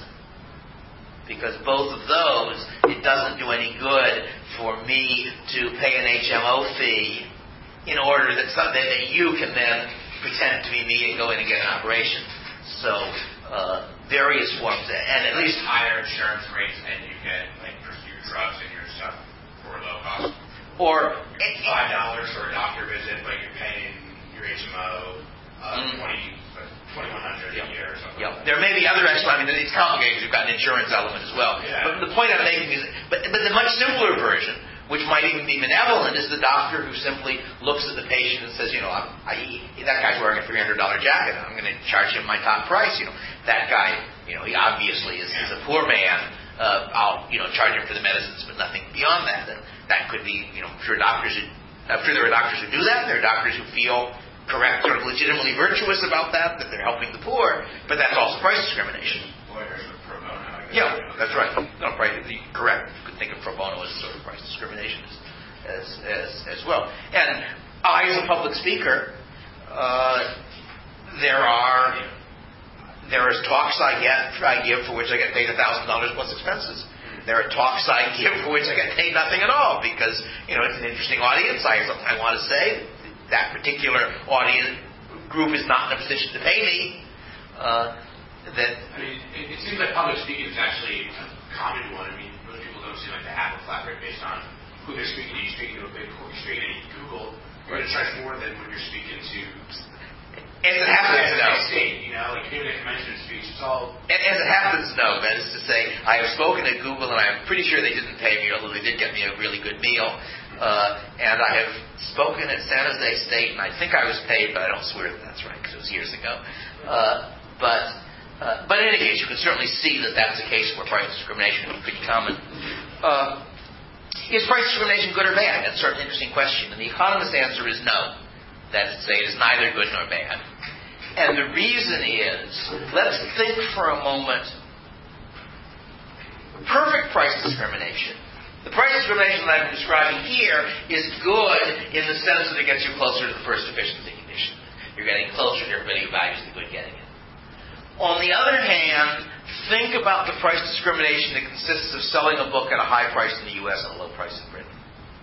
Because both of those, it doesn't do any good for me to pay an H M O fee in order that something that you can then pretend to be me and go in and get an operation. So, uh, various forms, and at least higher insurance rates, and you get like your drugs and your stuff for low cost. or Five dollars for a doctor visit, but you're paying your H M O uh, Mm. twenty twenty one hundred a year or something. Yeah, there may be other extra. I mean, it's complicated because you've got an insurance element as well. Yeah. But the point I'm making is, but, but the much simpler version, which might even be benevolent, is the doctor who simply looks at the patient and says, you know, I, I, that guy's wearing a three hundred dollars jacket. I'm going to charge him my top price. You know, that guy, you know, he obviously is, is a poor man. Uh, I'll, you know, charge him for the medicines, but nothing beyond that. And that could be, you know, I'm sure doctors. Who, I'm sure there are doctors who do that. There are doctors who feel correct, sort of legitimately virtuous about that, that they're helping the poor, but that's also price discrimination. Lawyers with pro bono. I guess. Yeah, that's right. No, right. Correct. You could think of pro bono as sort of price discrimination as as as, as well. And I, as a public speaker, uh, there are there are talks I get I give for which I get paid a thousand dollars plus expenses. There are talks I give for which I get paid nothing at all because you know it's an interesting audience. I have something I want to say. That particular audience group is not in a position to pay me. Uh, that I mean, it, it seems like public speaking is actually a common one. I mean, most people don't seem like they have a flat rate based on who they're speaking to. You're speaking to a big corp, you're speaking to Google, you're going to charge more than when you're speaking to. As it happens, no. State, you know, like giving a commencement speech, it's all. And as it happens, no. That is to say, I have spoken at Google, and I'm pretty sure they didn't pay me, although they did get me a really good meal. Uh, and I have spoken at San Jose State, and I think I was paid, but I don't swear that that's right because it was years ago. Uh, but uh, but in any case, you can certainly see that that's a case where price discrimination is pretty common. Uh, is price discrimination good or bad? That's sort of an interesting question. And the economist's answer is no. That is to say, it is neither good nor bad. And the reason is, let's think for a moment, perfect price discrimination. The price discrimination that I'm describing here is good in the sense that it gets you closer to the first efficiency condition. You're getting closer to everybody who values the good getting it. On the other hand, think about the price discrimination that consists of selling a book at a high price in the U S and a low price in Britain.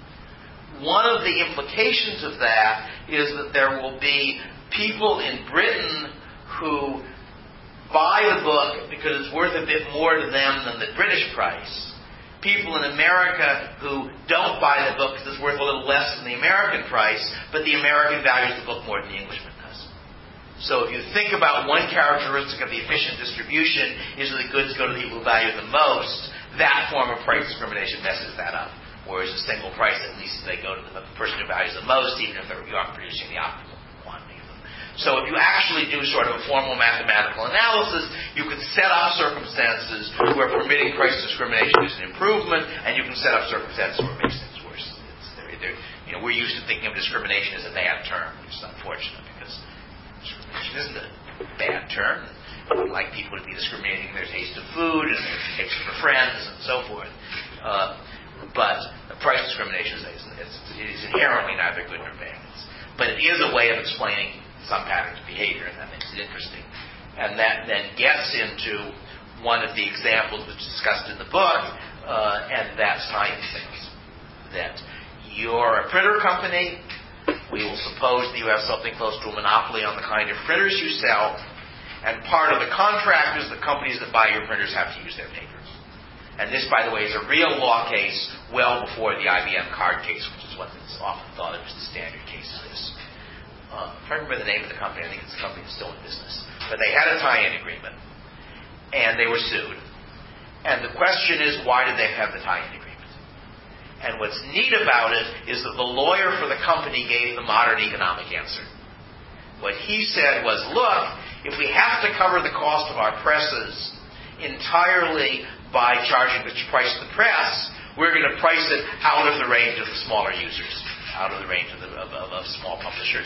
One of the implications of that is that there will be people in Britain who buy the book because it's worth a bit more to them than the British price. People in America who don't buy the book because it's worth a little less than the American price, but the American values the book more than the Englishman does. So if you think about one characteristic of the efficient distribution is that the goods go to the people who value the most, that form of price discrimination messes that up. Whereas a single price, at least they go to the person who values the most, even if you aren't producing the optimal quantity of them. So if you actually do sort of a formal mathematical analysis, you can set up circumstances where permitting price discrimination is an improvement, and you can set up circumstances where it makes things worse. It's, they're, they're, you know, we're used to thinking of discrimination as a bad term, which is unfortunate because discrimination isn't a bad term. We like people to be discriminating in their taste of food and their taste for friends and so forth. Uh, but price discrimination is, is, is inherently neither good nor bad. It's, but it is a way of explaining some patterns of behavior, and that makes it interesting. And that then gets into one of the examples that's discussed in the book, uh, and that's time things. That you're a printer company, we will suppose that you have something close to a monopoly on the kind of printers you sell, and part of the contract is the companies that buy your printers have to use their papers. And this, by the way, is a real law case well before the I B M card case, which is what is often thought of as the standard case of this. Uh, if I remember the name of the company, I think it's the company that's still in business. But they had a tie-in agreement, and they were sued. And the question is, why did they have the tie-in agreement? And what's neat about it is that the lawyer for the company gave the modern economic answer. What he said was, look, if we have to cover the cost of our presses entirely by charging the price of the press, we're going to price it out of the range of the smaller users, out of the range of, the, of, of, of small publishers.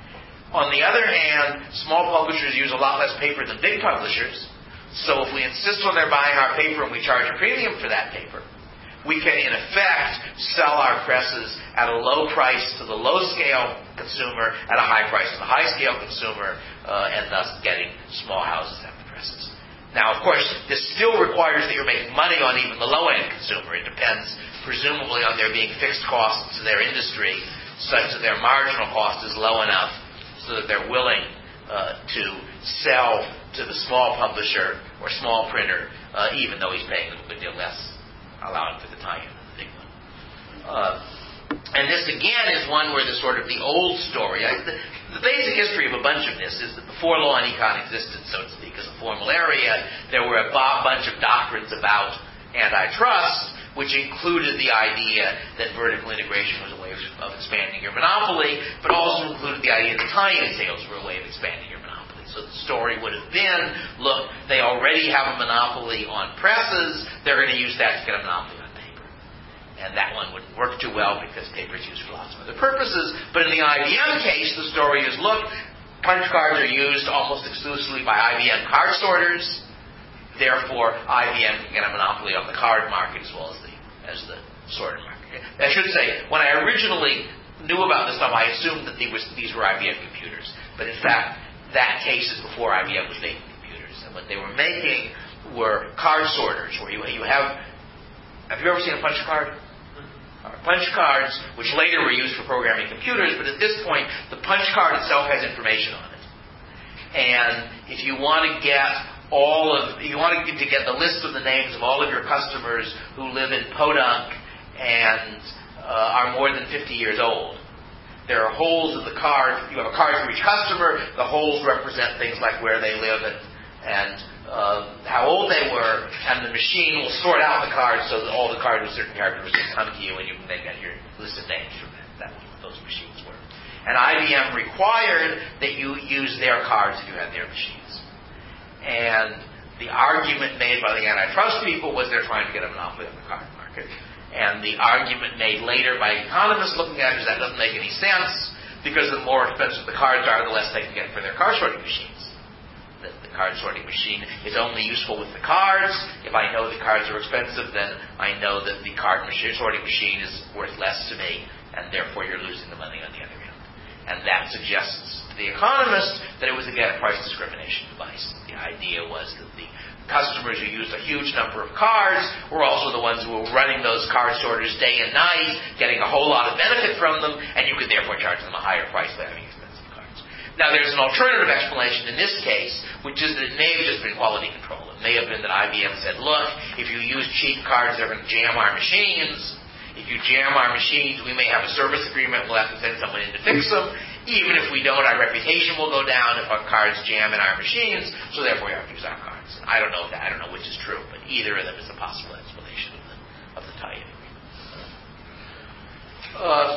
On the other hand, small publishers use a lot less paper than big publishers, so if we insist on their buying our paper and we charge a premium for that paper, we can, in effect, sell our presses at a low price to the low-scale consumer, at a high price to the high-scale consumer, uh, and thus getting small houses to have the presses. Now, of course, this still requires that you're making money on even the low-end consumer. It depends, presumably, on there being fixed costs to their industry, such that their marginal cost is low enough so that they're willing uh, to sell to the small publisher or small printer, uh, even though he's paying a good deal less, allowing for the tie-in of the big one. Uh, and this, again, is one where the sort of the old story, I, the, the basic history of a bunch of this is that before law and econ existed, so to speak, as a formal area, there were a b- bunch of doctrines about antitrust, which included the idea that vertical integration was a way of, of expanding your monopoly, but also included the idea that tie-in sales were a way of expanding your monopoly. So the story would have been, look, they already have a monopoly on presses, they're going to use that to get a monopoly on paper. And that one wouldn't work too well because paper is used for lots of other purposes. But in the I B M case, the story is, look, punch cards are used almost exclusively by I B M card sorters, therefore I B M can get a monopoly on the card market as well as the, as the sorter market. I should say, when I originally knew about this stuff, I assumed that these were, these were I B M computers. But in fact, that case is before I B M was making computers. And what they were making were card sorters, where you, you have... Have you ever seen a punch card? Uh, punch cards, which later were used for programming computers, but at this point, the punch card itself has information on it. And if you want to get all of... You want to get, to get the list of the names of all of your customers who live in Podunk and uh, are more than fifty years old, there are holes in the card. You have a card for each customer. The holes represent things like where they live and, and uh, how old they were. And the machine will sort out the cards so that all the cards with certain characteristics come to you, and you can then get your list of names from that. That was what those machines were. And I B M required that you use their cards if you had their machines. And the argument made by the antitrust people was they're trying to get a monopoly on the card market. And the argument made later by economists looking at it is that doesn't make any sense because the more expensive the cards are, the less they can get for their card sorting machines. The, the card sorting machine is only useful with the cards. If I know the cards are expensive, then I know that the card machine, sorting machine is worth less to me, and therefore you're losing the money on the other end. And that suggests to the economist that it was, again, a price discrimination device. The idea was that the customers who used a huge number of cards were also the ones who were running those card sorters day and night, getting a whole lot of benefit from them, and you could therefore charge them a higher price by having expensive cards. Now, there's an alternative explanation in this case, which is that it may have just been quality control. It may have been that I B M said, look, if you use cheap cards, they're going to jam our machines. If you jam our machines, we may have a service agreement. We'll have to send someone in to fix them. Even if we don't, our reputation will go down if our cards jam in our machines, so therefore we have to use our cards. I don't know that. I don't know which is true, but either of them is a possible explanation of the, of the tie-in. Uh,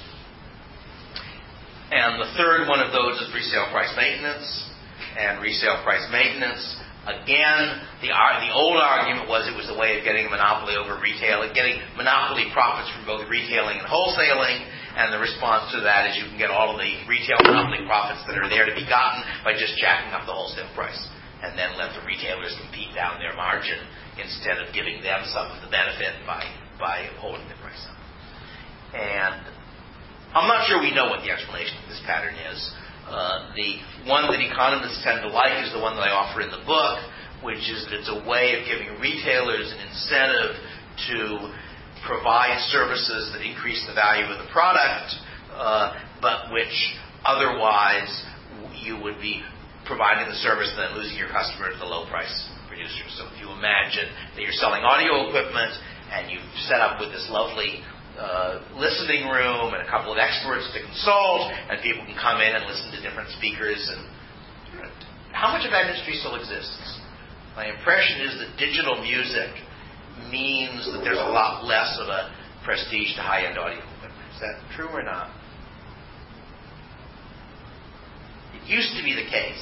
and the third one of those is resale price maintenance. And resale price maintenance, again, the the old argument was it was a way of getting a monopoly over retailing, getting monopoly profits from both retailing and wholesaling. And the response to that is you can get all of the retail monopoly profits that are there to be gotten by just jacking up the wholesale price, and then let the retailers compete down their margin instead of giving them some of the benefit by, by holding the price up. And I'm not sure we know what the explanation of this pattern is. Uh, the one that economists tend to like is the one that I offer in the book, which is that it's a way of giving retailers an incentive to provide services that increase the value of the product, uh, but which otherwise you would be providing the service and then losing your customer to the low-price producers. So if you imagine that you're selling audio equipment and you've set up with this lovely uh, listening room and a couple of experts to consult, and people can come in and listen to different speakers, and how much of that industry still exists? My impression is that digital music means that there's a lot less of a prestige to high-end audio equipment. Is that true or not? It used to be the case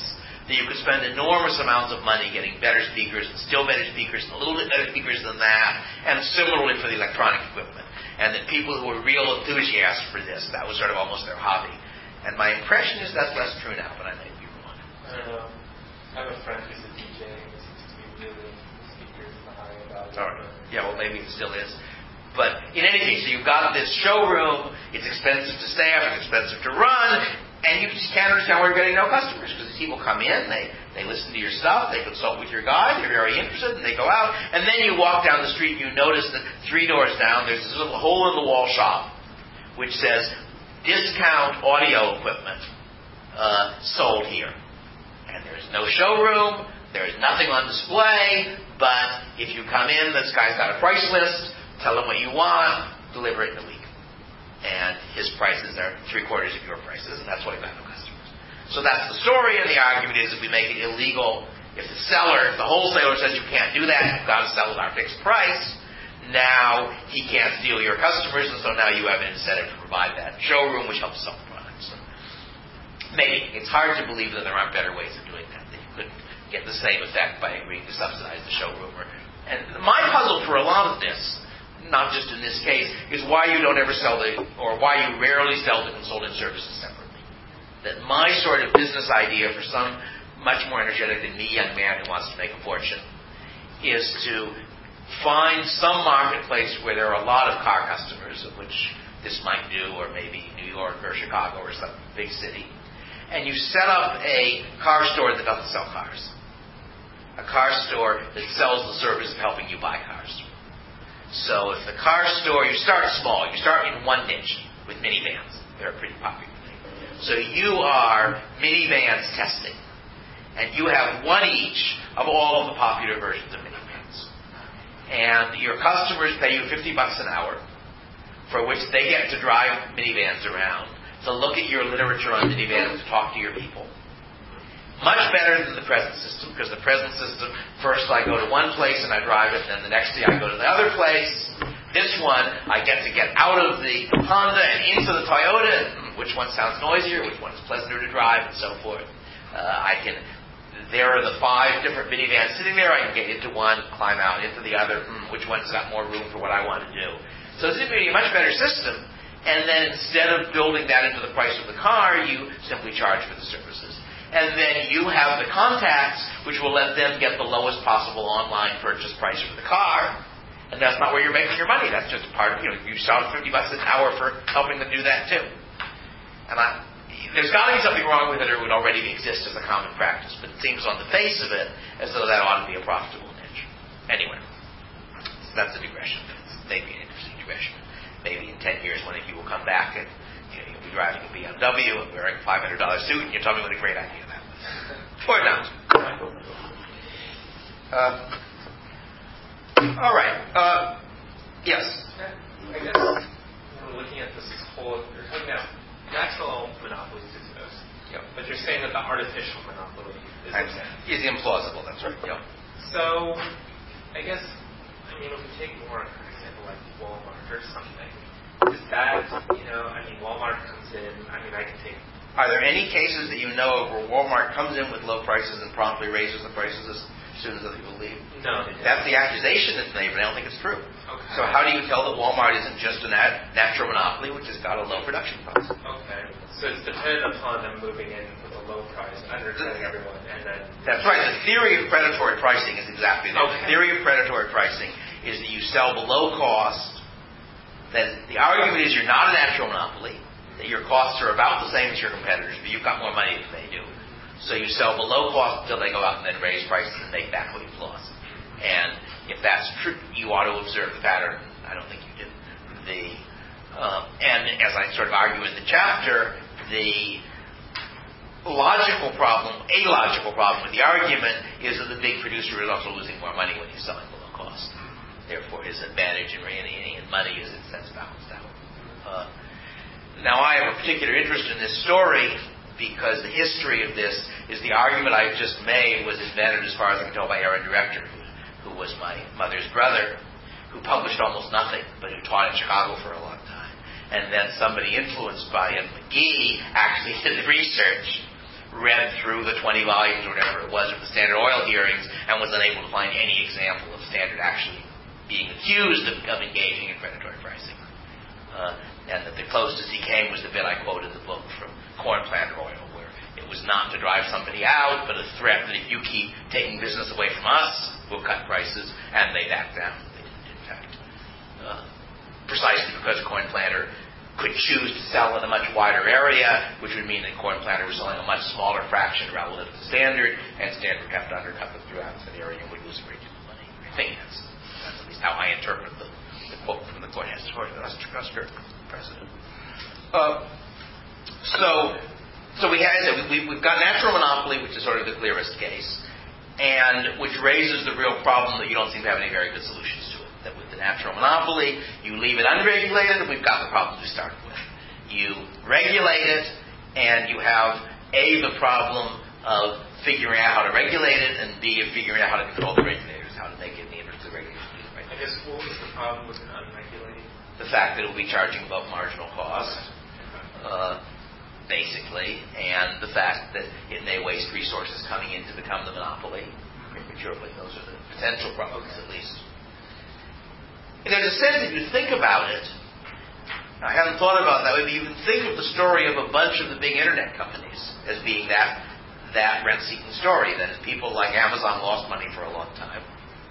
that you could spend enormous amounts of money getting better speakers and still better speakers and a little bit better speakers than that, and similarly for the electronic equipment. And that people who were real enthusiasts for this, that was sort of almost their hobby. And my impression is that's less true now, but I may be wrong. I don't know. I have a friend who's a D J and seems to be really speakers behind about it. All right. Yeah, well, maybe it still is. But in any case, so you've got this showroom, it's expensive to staff, it's expensive to run, and you just can't understand why you're getting no customers, because these people come in, they, they listen to your stuff, they consult with your guide, they're very interested, and they go out, and then you walk down the street and you notice that three doors down, there's this little hole-in-the-wall shop, which says, discount audio equipment uh, sold here. And there's no showroom, there's nothing on display, but if you come in, this guy's got a price list, tell him what you want, deliver it in a week. And his prices are three quarters of your prices, and that's why you've got no customers. So that's the story, and the argument is if we make it illegal, if the seller, if the wholesaler says you can't do that, you've got to sell at our fixed price, now he can't steal your customers, and so now you have an incentive to provide that showroom, which helps sell the product. So maybe. It's hard to believe that there aren't better ways of doing that, that you could get the same effect by agreeing to subsidize the showroom. Or, and my puzzle for a lot of this, not just in this case, is why you don't ever sell the, or why you rarely sell the consulting services separately. That my sort of business idea for some much more energetic than me young man who wants to make a fortune is to find some marketplace where there are a lot of car customers, of which this might do, or maybe New York or Chicago or some big city, and you set up a car store that doesn't sell cars. A car store that sells the service of helping you buy cars. So if the car store, you start small, you start in one niche with minivans. They're a pretty popular thing. So you are minivans testing. And you have one each of all of the popular versions of minivans. And your customers pay you fifty bucks an hour, for which they get to drive minivans around, to look at your literature on minivans, to talk to your people. Much better than the present system, because the present system, first I go to one place and I drive it, and then the next day I go to the other place. This one, I get to get out of the Honda and into the Toyota, and which one sounds noisier, which one is pleasanter to drive, and so forth. Uh, I can, there are the five different minivans sitting there, I can get into one, climb out into the other, hmm, which one's got more room for what I want to do. So it's going to be a much better system, and then instead of building that into the price of the car, you simply charge for the services. And then you have the contacts, which will let them get the lowest possible online purchase price for the car. And that's not where you're making your money. That's just part of, you know, you charge fifty bucks an hour for helping them do that too. And I, there's got to be something wrong with it, or it would already exist as a common practice. But it seems on the face of it as though that ought to be a profitable niche. Anyway, so that's a digression. It's maybe an interesting digression. Maybe in ten years, one of you will come back and you'll be driving a B M W and wearing a five hundred dollars suit, and you'll tell me what a great idea that was. Or not. Uh, all right. Uh, yes? I guess we're looking at this whole, you're talking about natural monopolies exist, yep. But you're saying that the artificial monopoly is is implausible, that's right. Yep. So, I guess, I mean, if we take more, for example, like Walmart or something, is that, you know, I mean, Walmart comes in, I mean, I can take... Are there any cases that you know of where Walmart comes in with low prices and promptly raises the prices as soon as other people leave? No. That's the accusation that's made, but I don't think it's true. Okay. So how do you tell that Walmart isn't just a nat- natural monopoly which has got a low production cost? Okay. So it's dependent upon them moving in with a low price, undercutting everyone, and then... That's right. The theory of predatory pricing is exactly that. Okay. The theory of predatory pricing is that you sell below cost. That the argument is you're not a natural monopoly, that your costs are about the same as your competitors, but you've got more money than they do. So you sell below cost until they go out and then raise prices and make back what you've lost. And if that's true, you ought to observe the pattern. I don't think you do. The um, and as I sort of argue in the chapter, the logical problem, a logical problem with the argument is that the big producer is also losing more money when he's selling below cost. Therefore, his advantage in reining in money is, in a sense, balanced out. Uh, now, I have a particular interest in this story because the history of this is the argument I've just made was invented, as far as I can tell, by Aaron Director, who, who was my mother's brother, who published almost nothing, but who taught in Chicago for a long time. And then somebody influenced by him, McGee, actually did the research read through the twenty volumes or whatever it was of the Standard Oil hearings and was unable to find any example of Standard actually being accused of, of engaging in predatory pricing. Uh, and that the closest he came was the bit I quoted in the book from Corn Planter Oil, where it was not to drive somebody out, but a threat that if you keep taking business away from us, we'll cut prices, and they backed down. They didn't, in fact. Uh, precisely because Corn Planter could choose to sell in a much wider area, which would mean that Corn Planter was selling a much smaller fraction relative to Standard, and Standard would have to undercut them throughout that area and would lose a great deal of money. I think that's, that's at least how I interpret the, the quote from the Corn Husker president. Uh, so, so we had we, we've got natural monopoly, which is sort of the clearest case, and which raises the real problem that you don't seem to have any very good solutions to it. That with the natural monopoly, you leave it unregulated, and we've got the problem we started with. You regulate it, and you have A, the problem of figuring out how to regulate it, and B, of figuring out how to control the regulators, how to make it in the interest of the regulators. I guess what was the problem with unregulated? The fact that it will be charging above marginal cost, uh, basically, and the fact that it may waste resources coming in to become the monopoly prematurely. Those are the potential problems, at least. And there's a sense, if you think about it, I haven't thought about it that way, but you can think of the story of a bunch of the big internet companies as being that that rent-seeking story. That is, people like Amazon lost money for a long time,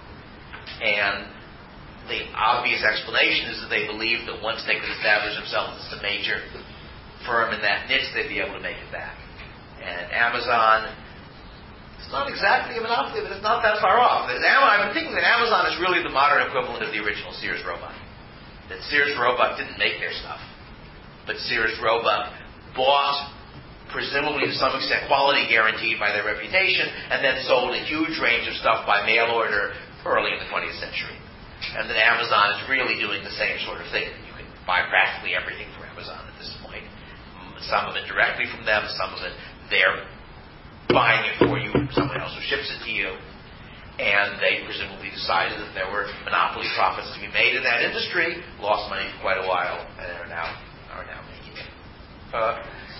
and the obvious explanation is that they believed that once they could establish themselves as a major firm in that niche, they'd be able to make it back. And Amazon, it's not exactly a monopoly, but it's not that far off. I've been thinking that Amazon is really the modern equivalent of the original Sears Roebuck. That Sears Roebuck didn't make their stuff, but Sears Roebuck bought, presumably to some extent, quality guaranteed by their reputation, and then sold a huge range of stuff by mail order early in the twentieth century. And that Amazon is really doing the same sort of thing. You can buy practically everything from Amazon at this point. Some of it directly from them, some of it they're buying it for you from someone else who ships it to you. And they presumably decided that there were monopoly profits to be made in that industry, lost money for quite a while, and are now are now making it. Uh,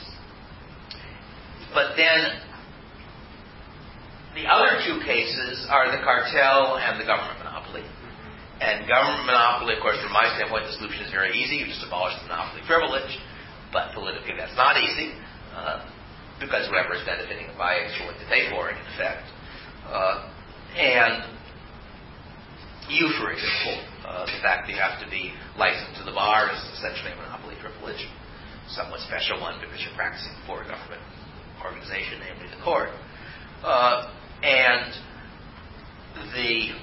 but then the other two cases are the cartel and the government monopoly. And government monopoly, of course, from my standpoint, the solution is very easy. You just abolish the monopoly privilege. But politically, that's not easy, uh, because whoever is benefiting by it is willing to pay for it, in effect. Uh, and you, for example, uh, the fact that you have to be licensed to the bar is essentially a monopoly privilege, somewhat special one because you're practicing for a government organization, namely the court. Uh, and the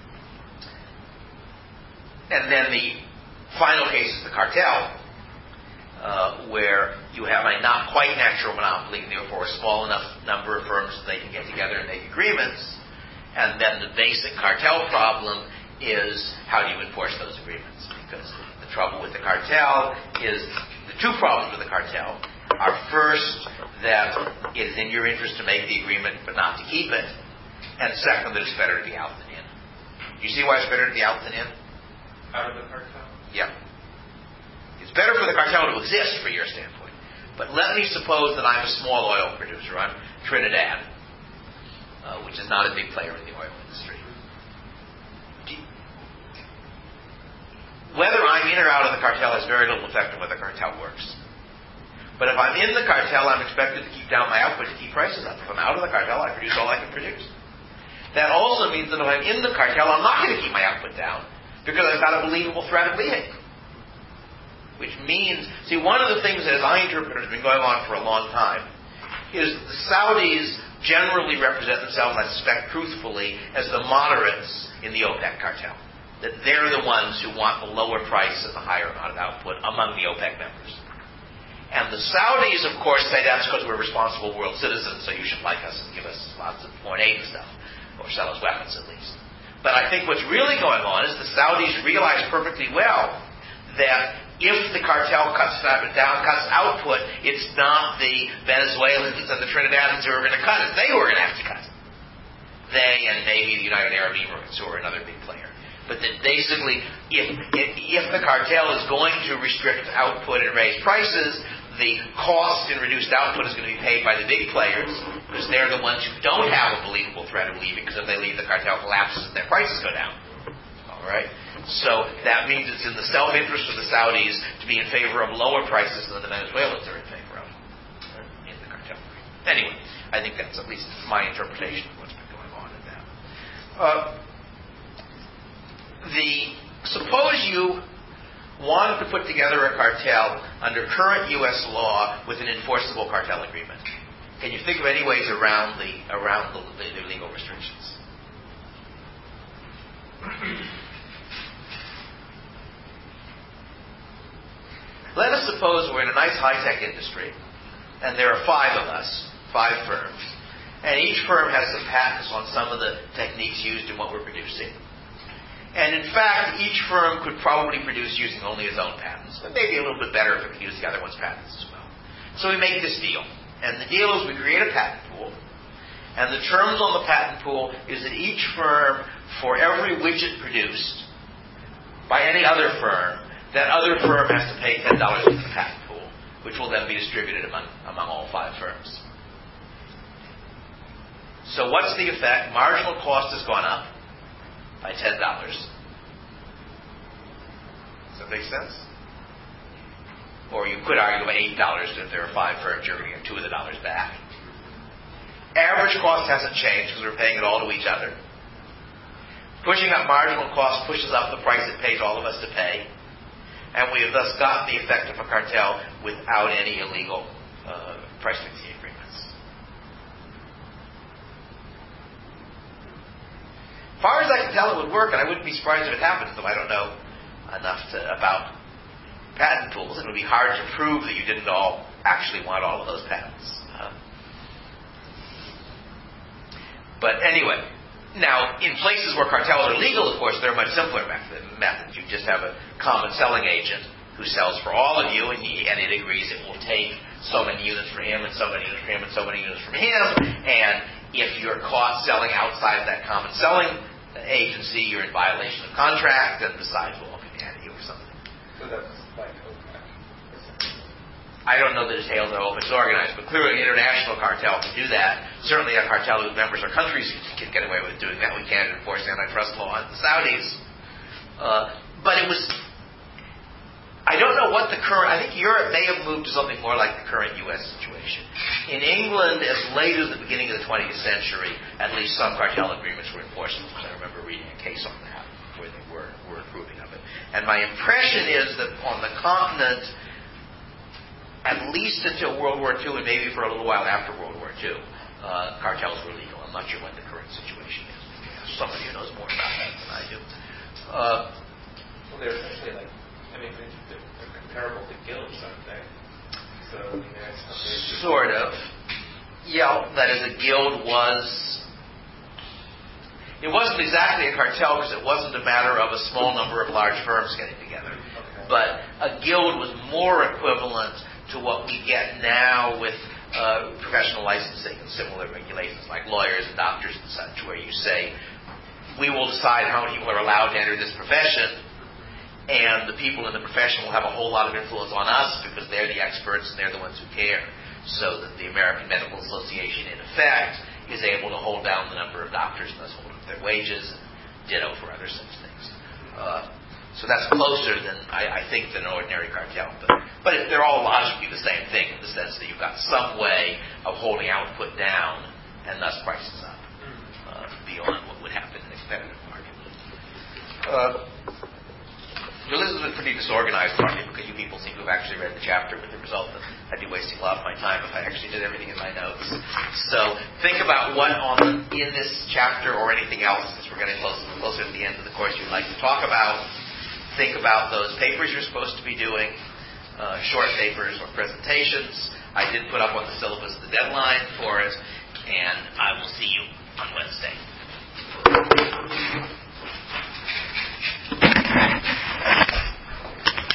And then the final case is the cartel, uh, where you have a not quite natural monopoly, and therefore a small enough number of firms that they can get together and make agreements. And then the basic cartel problem is how do you enforce those agreements? Because the trouble with the cartel is, the two problems with the cartel are, first, that it is in your interest to make the agreement but not to keep it, and second, that it's better to be out than in. Do you see why it's better to be out than in? Out of the cartel? Yeah. It's better for the cartel to exist from your standpoint. But let me suppose that I'm a small oil producer. I'm Trinidad, uh, which is not a big player in the oil industry. Whether I'm in or out of the cartel has very little effect on whether the cartel works. But if I'm in the cartel, I'm expected to keep down my output to keep prices up. If I'm out of the cartel, I produce all I can produce. That also means that if I'm in the cartel, I'm not going to keep my output down, because I've got a believable threat of leaving. Which means, see, one of the things that, as I interpret it, has been going on for a long time, is that the Saudis generally represent themselves, I suspect truthfully, as the moderates in the OPEC cartel. That they're the ones who want the lower price and the higher amount of output among the OPEC members. And the Saudis, of course, say that's because we're responsible world citizens, so you should like us and give us lots of foreign aid and stuff, or sell us weapons at least. But I think what's really going on is the Saudis realize perfectly well that if the cartel cuts down, cuts output, it's not the Venezuelans and the Trinidadians who are going to cut it. They who are going to have to cut it. They and maybe the United Arab Emirates, who are another big player. But that basically, if, if, if the cartel is going to restrict output and raise prices, the cost in reduced output is going to be paid by the big players because they're the ones who don't have a believable threat of leaving, because if they leave, the cartel collapses and their prices go down. All right? So that means it's in the self-interest of the Saudis to be in favor of lower prices than the Venezuelans are in favor of in the cartel. Anyway, I think that's at least my interpretation of what's been going on in that. Uh, the suppose you wanted to put together a cartel under current U S law with an enforceable cartel agreement. Can you think of any ways around the around the, the, the legal restrictions? Let us suppose we're in a nice high-tech industry, and there are five of us, five firms, and each firm has some patents on some of the techniques used in what we're producing. And in fact, each firm could probably produce using only its own patents, but maybe a little bit better if it could use the other one's patents as well. So we make this deal. And the deal is we create a patent pool, and the terms on the patent pool is that each firm, for every widget produced by any other firm, that other firm has to pay ten dollars into the patent pool, which will then be distributed among, among all five firms. So what's the effect? Marginal cost has gone up by ten dollars. Does that make sense? Or you could argue about eight dollars if there are five firms, you're going to get two of the dollars back. Average cost hasn't changed because we're paying it all to each other. Pushing up marginal cost pushes up the price it pays all of us to pay. And we have thus got the effect of a cartel without any illegal uh, price fixing agreements. As far as I can tell, it would work, and I wouldn't be surprised if it happens, though I don't know enough to, about patent pools. It would be hard to prove that you didn't all actually want all of those patents. Uh, but anyway, now, in places where cartels are legal, of course, they're a much simpler method. method. You just have a common selling agent who sells for all of you, and, he, and it agrees it will take so many units for him, and so many units for him, and so many units from him. And if you're caught selling outside of that common selling agency, you're in violation of contract, and besides, we'll all be mad at you or something. So that's like OPEC. I don't know the details of how OPEC's organized, but clearly an international cartel can do that. Certainly a cartel whose members are countries can get away with doing that. We can't enforce antitrust law on the Saudis. Uh, but it was... I don't know what the current... I think Europe may have moved to something more like the current U S situation. In England, as late as the beginning of the twentieth century, at least some cartel agreements were enforceable, because I remember reading a case on that where they were, were approving of it. And my impression is that on the continent, at least until World War Two, and maybe for a little while after World War Two, uh, cartels were legal. I'm not sure what the current situation is. Somebody who knows more about that than I do. Uh, well, they're essentially like, I mean, they're, they're comparable to guilds, aren't they? So, I mean, there's something... Sort of. Yeah, that is, a guild was... It wasn't exactly a cartel because it wasn't a matter of a small number of large firms getting together. Okay. But a guild was more equivalent to what we get now with uh, professional licensing and similar regulations, like lawyers and doctors and such, where you say, we will decide how many people are allowed to enter this profession, and the people in the profession will have a whole lot of influence on us because they're the experts and they're the ones who care. So that the American Medical Association, in effect, is able to hold down the number of doctors and thus hold up their wages, and ditto for other such things. Uh, So that's closer than, I, I think, than an ordinary cartel. But, but it, they're all logically the same thing in the sense that you've got some way of holding output down and thus prices up uh, beyond what would happen in a competitive market. Uh, so this has been pretty disorganized, partly because you people seem to have actually read the chapter, with the result that I'd be wasting a lot of my time if I actually did everything in my notes. So think about what on the, in this chapter or anything else, since we're getting closer, closer to the end of the course, you'd like to talk about. Think about those papers you're supposed to be doing, uh, short papers or presentations. I did put up on the syllabus the deadline for it, and I will see you on Wednesday.